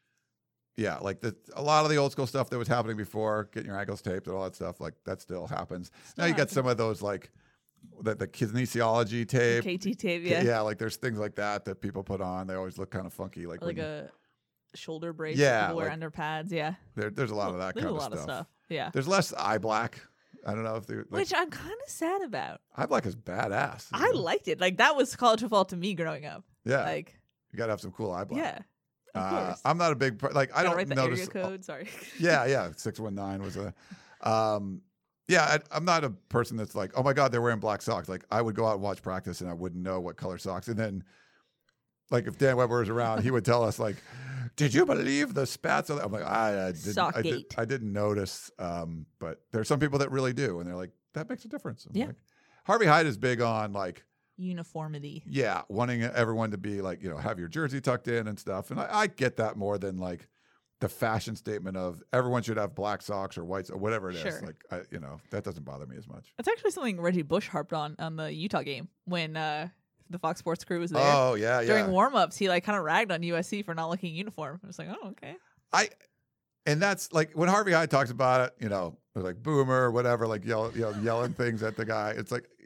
Yeah, like the, a lot of the old school stuff that was happening before, getting your ankles taped and all that stuff, like that still happens. Still now you got happens. some of those like the, the kinesiology tape. K T tape, yeah. Yeah, like there's things like that that people put on. They always look kind of funky. Like, Or like when- a shoulder brace Yeah, that people wear like- under pads, yeah. there, there's a lot of that There's kind a lot of of stuff. stuff, yeah. There's less eye black. I don't know if they like, Which I'm kind of sad about. eye black is badass. I liked it. Like, that was college football to me growing up. Yeah, Like, you gotta have some cool eye black. yeah, of Uh, course. I'm not a big per- like I Gotta don't write the notice. area code. Sorry. Yeah, yeah, six one nine was a. Um, yeah, I, I'm not a person that's like, oh my god, they're wearing black socks. Like I would go out and watch practice and I wouldn't know what color socks. And then, like if Dan Weber was around, he would tell us like, did you believe the spats? I'm like, I, I didn't. I, did, Sockgate. I didn't notice. Um, but there's some people that really do, and they're like, that makes a difference. I'm Yeah. like, Harvey Hyde is big on like. Uniformity. Yeah, wanting everyone to be like, you know, have your jersey tucked in and stuff. And I, I get that more than like the fashion statement of everyone should have black socks or whites or whatever it is. Sure. Like, I, you know, that doesn't bother me as much. That's actually something Reggie Bush harped on on the Utah game when uh, the Fox Sports crew was there. Oh, yeah, yeah. During warm-ups, he like kind of ragged on U S C for not looking uniform. I was like, oh, okay. I, and that's like when Harvey Hyde talks about it, you know, like boomer or whatever, like yell, you know, yelling things at the guy. It's like,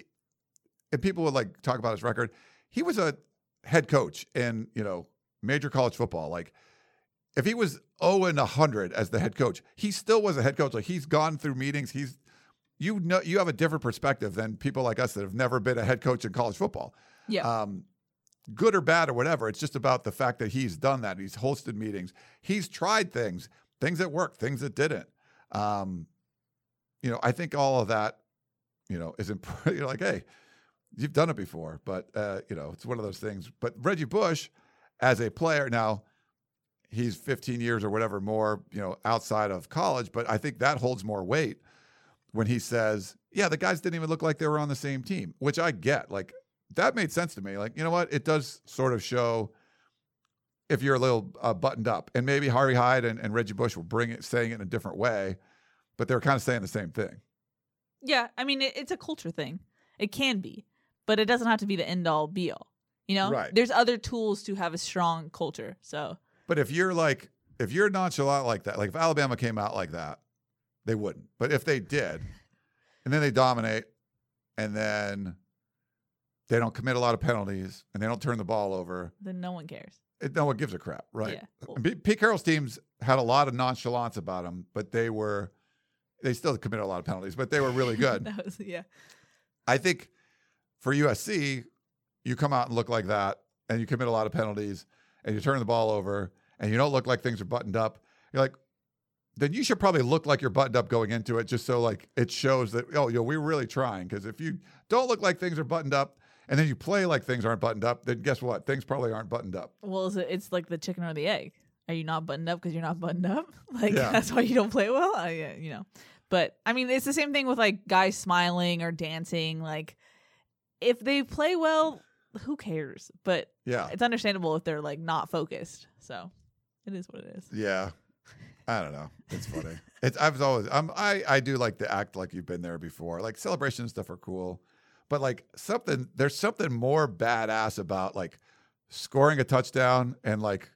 and people would like talk about his record. He was a head coach in, you know, major college football. Like if he was oh and one hundred as the head coach, he still was a head coach. Like he's gone through meetings. He's, you know, you have a different perspective than people like us that have never been a head coach in college football. Yeah. Um, good or bad or whatever. It's just about the fact that he's done that. He's hosted meetings. He's tried things, things that worked, things that didn't. Um, you know, I think all of that, you know, is important. You're like, hey, you've done it before, but, uh, you know, it's one of those things. But Reggie Bush, as a player, now he's fifteen years or whatever more, you know, outside of college, but I think that holds more weight when he says, yeah, the guys didn't even look like they were on the same team, which I get. Like, that made sense to me. Like, you know what? It does sort of show if you're a little uh, buttoned up. And maybe Harvey Hyde and, and Reggie Bush will bring it, saying it in a different way, but they're kind of saying the same thing. Yeah. I mean, it, it's a culture thing. It can be, but it doesn't have to be the end all be all. You know, Right. There's other tools to have a strong culture. So, But if you're like, if you're nonchalant like that, like if Alabama came out like that, they wouldn't. But if they did, and then they dominate, and then they don't commit a lot of penalties, and they don't turn the ball over, then no one cares. It, no one gives a crap, right? Yeah. Well, And P- Pete Carroll's teams had a lot of nonchalance about them, but they were they still committed a lot of penalties, but they were really good. that was, yeah. I think for U S C, you come out and look like that, and you commit a lot of penalties, and you turn the ball over, and you don't look like things are buttoned up. You're like, then you should probably look like you're buttoned up going into it, just so like it shows that, oh, yo, we're really trying. Because if you don't look like things are buttoned up, and then you play like things aren't buttoned up, then guess what? Things probably aren't buttoned up. Well, is it, it's like the chicken or the egg. Are you not buttoned up because you're not buttoned up? Like, Yeah. that's why you don't play well? Uh, yeah, you know. But, I mean, it's the same thing with, like, guys smiling or dancing. Like, if they play well, who cares? But Yeah. it's understandable if they're, like, not focused. So, it is what it is. Yeah. I don't know. It's funny. It's I was always I'm I I do like to act like you've been there before. Like celebration and stuff are cool, but like something there's something more badass about like scoring a touchdown and like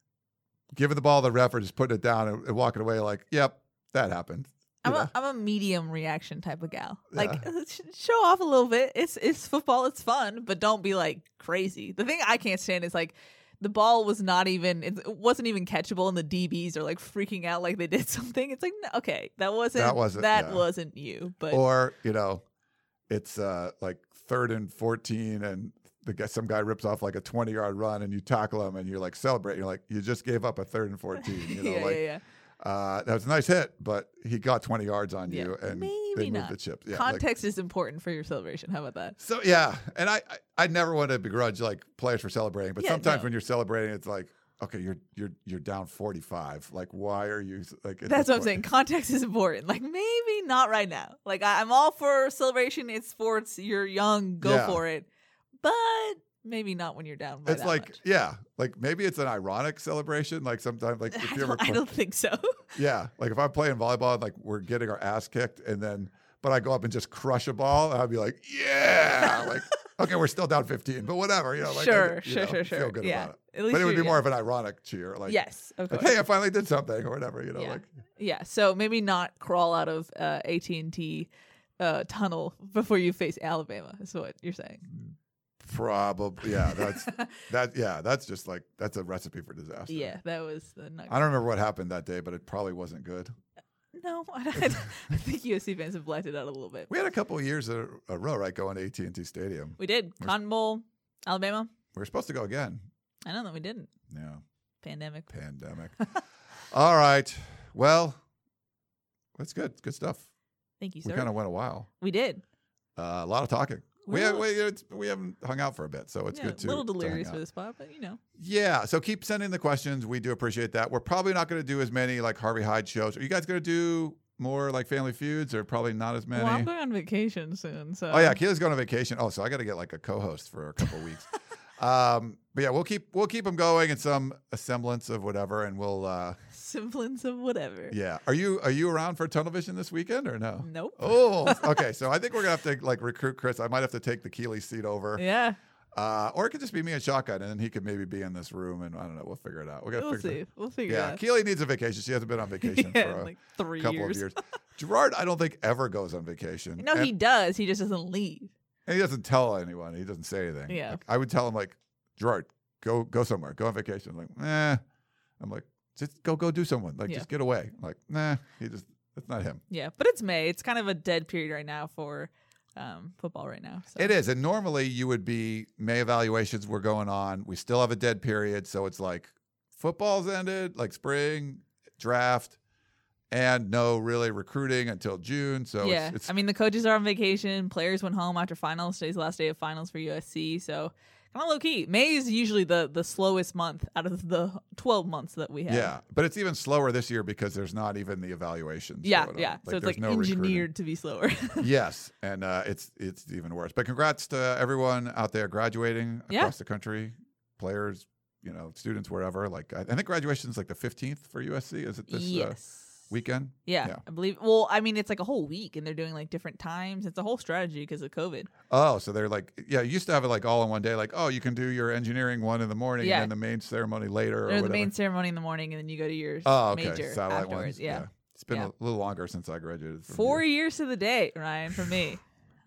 giving the ball to the ref or just putting it down and, and walking away. Like, yep, that happened. You I'm know? a, I'm a medium reaction type of gal. Like, Yeah. uh, sh- show off a little bit. It's it's football. It's fun, but don't be like crazy. The thing I can't stand is like the ball was not even it wasn't even catchable, and the D Bs are like freaking out like they did something. It's like, no, okay, that wasn't That wasn't- that yeah. wasn't you. But Or you know, it's uh like third and fourteen and. The guy, some guy rips off like a twenty yard run and you tackle him and you're like celebrating. You're like, you just gave up a third and fourteen. You know, yeah, like yeah, yeah. Uh, that was a nice hit, but he got twenty yards on Yeah. you, and Maybe they moved not. the chips. Yeah, like- Context is important for your celebration. How about that? so yeah, and I, I I never want to begrudge like players for celebrating, but Yeah, sometimes no. when you're celebrating, it's like, okay, you're you're you're down forty-five. Like, why are you like? at That's this what I'm point- saying. Context is important. Like, maybe not right now. Like, I, I'm all for celebration. It's sports. You're young. Go Yeah. for it. But maybe not when you're down by It's that like much. yeah, like maybe it's an ironic celebration. Like sometimes, like I if you ever, don't, I play- don't think so. yeah, like if I'm playing volleyball, and, like we're getting our ass kicked, and then but I go up and just crush a ball, and I'd be like, yeah, like okay, we're still down fifteen, but whatever, you know, like Sure, I, you sure, know, sure, feel sure. good Yeah. about it. At least But it would be you're- more yeah. of an ironic cheer, like Yes, of like, course. hey, I finally did something or whatever, you know, yeah. like yeah. So maybe not crawl out of uh, A T and T uh, tunnel before you face Alabama. Is what you're saying. probably, yeah, that's that, yeah, that's just like that's a recipe for disaster. Yeah, that was uh, not. I don't remember what happened that day, but it probably wasn't good. No, I, I think U S C fans have blacked it out a little bit. We had a couple of years a, a row, right, going to A T and T Stadium. We did Cotton Bowl, Alabama. We were supposed to go again. I know that we didn't. Yeah, Pandemic. pandemic. All right, well, that's good. Good stuff. Thank you, We sir. kind of went a while. we did. Uh, a lot of talking. We, We're a have, little- we, it's, we haven't hung out for a bit, so it's yeah, good to a little to hang delirious out. for the spot, but you know. Yeah, so keep sending the questions. We do appreciate that. We're probably not going to do as many like Harvey Hyde shows. Are you guys going to do more like Family Feuds, or probably not as many? Well, I'm going on vacation soon, so. Oh yeah, Keely's going on vacation. Oh, so I got to get like a co-host for a couple weeks. Um, but yeah, we'll keep we'll keep them going in some semblance of whatever, and we'll uh, Semblance of whatever. yeah. Are you are you around for Tunnel Vision this weekend or no? Nope. Oh, okay. So I think we're gonna have to like recruit Chris. I might have to take the Keely seat over, Yeah, uh, or it could just be me and Shotgun, and then he could maybe be in this room, and I don't know. We'll figure it out. We got to we'll figure. see. It We'll figure yeah, it out. Keely needs a vacation. She hasn't been on vacation Yeah, for a like three couple years. of years. Gerard, I don't think ever goes on vacation. No, and, he does. He just doesn't leave. and he doesn't tell anyone. He doesn't say anything. Yeah. Like, I would tell him like, Gerard, go go somewhere, go on vacation. I'm like, eh. I'm like, just go go do someone. Like, Yeah. just get away. I'm like, nah. He just that's not him. Yeah, but it's May. It's kind of a dead period right now for um, football right now. So. It is, and normally you would be May evaluations were going on. We still have a dead period, so it's like football's ended, like spring draft, and no really recruiting until June. So yeah, it's, it's I mean the coaches are on vacation. Players went home after finals. Today's the last day of finals for U S C. So kind of low key. May is usually the the slowest month out of the twelve months that we have. yeah, but it's even slower this year because there's not even the evaluations. yeah, going on. yeah. so it's there's like no recruiting. engineered to be slower. Yes, and uh, it's it's even worse. But congrats to everyone out there graduating Yeah. across the country, players, you know, students wherever. Like I, I think graduation is like the fifteenth for U S C. Is it this uh, yes. weekend? Yeah, Yeah. I believe. Well, I mean, it's like a whole week, and they're doing like different times. It's a whole strategy because of COVID. Oh, so they're like, yeah, you used to have it like all in one day. Like, oh, you can do your engineering one in the morning Yeah. and then the main ceremony later. Or There's the whatever. main ceremony in the morning, and then you go to your Oh, okay, major satellite afterwards. ones. Yeah. It's been Yeah. a little longer since I graduated. From Four here. years to the day, Ryan, for me.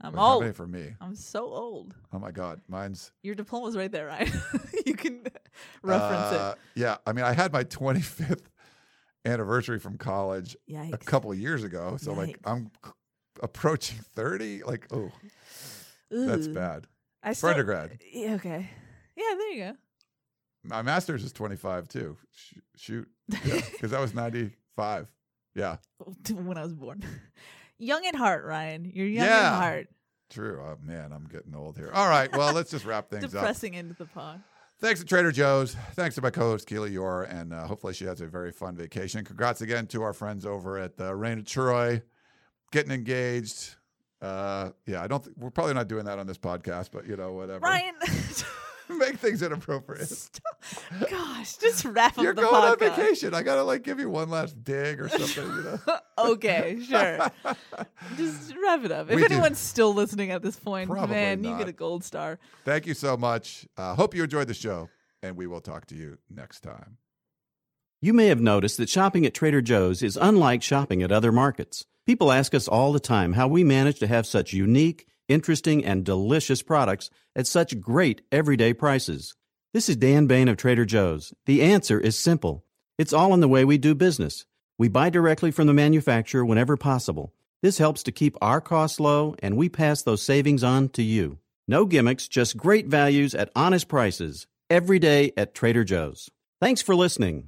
I'm Well, how old. many for me? I'm so old. Oh my God, mine's Your diploma's right there, right? You can reference uh, Yeah, I mean, I had my twenty-fifth anniversary from college it. a Yikes. couple of years ago. So like, Yikes. I'm c- approaching thirty. Like, oh, that's Ooh. bad. I For still, undergrad. Yeah, okay. Yeah, there you go. My master's is twenty-five too. Sh- shoot, because that was ninety-five. Yeah, When I was born. Young at heart, Ryan. You're young Yeah. at heart. true. Oh man, I'm getting old here. All right, well, let's just wrap things up. Depressing into the pod. Thanks to Trader Joe's. Thanks to my co-host Keely Yor, and uh, hopefully she has a very fun vacation. Congrats again to our friends over at the Reign of Troy, getting engaged. Uh, yeah, I don't. Th- we're probably not doing that on this podcast, but you know, whatever. Ryan. Make things inappropriate. Stop. Gosh, just wrap up You're the going on podcast. vacation. I gotta like give you one last dig or something. You know. Okay, sure. Just wrap it up. If We do. anyone's still listening at this point, Probably man, you not. get a gold star. Thank you so much. Uh, hope you enjoyed the show, and we will talk to you next time. You may have noticed that shopping at Trader Joe's is unlike shopping at other markets. People ask us all the time how we manage to have such unique, interesting, and delicious products at such great everyday prices. This is Dan Bain of Trader Joe's. The answer is simple. It's all in the way we do business. We buy directly from the manufacturer whenever possible. This helps to keep our costs low, and we pass those savings on to you. No gimmicks, just great values at honest prices. Every day at Trader Joe's. Thanks for listening.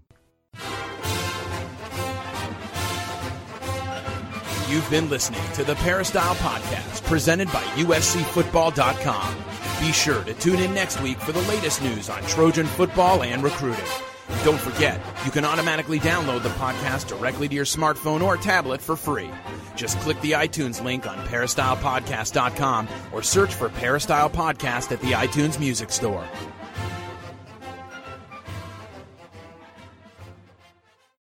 You've been listening to the Peristyle Podcast, presented by U S C Football dot com. Be sure to tune in next week for the latest news on Trojan football and recruiting. And don't forget, you can automatically download the podcast directly to your smartphone or tablet for free. Just click the iTunes link on Peristyle Podcast dot com or search for Peristyle Podcast at the iTunes Music Store.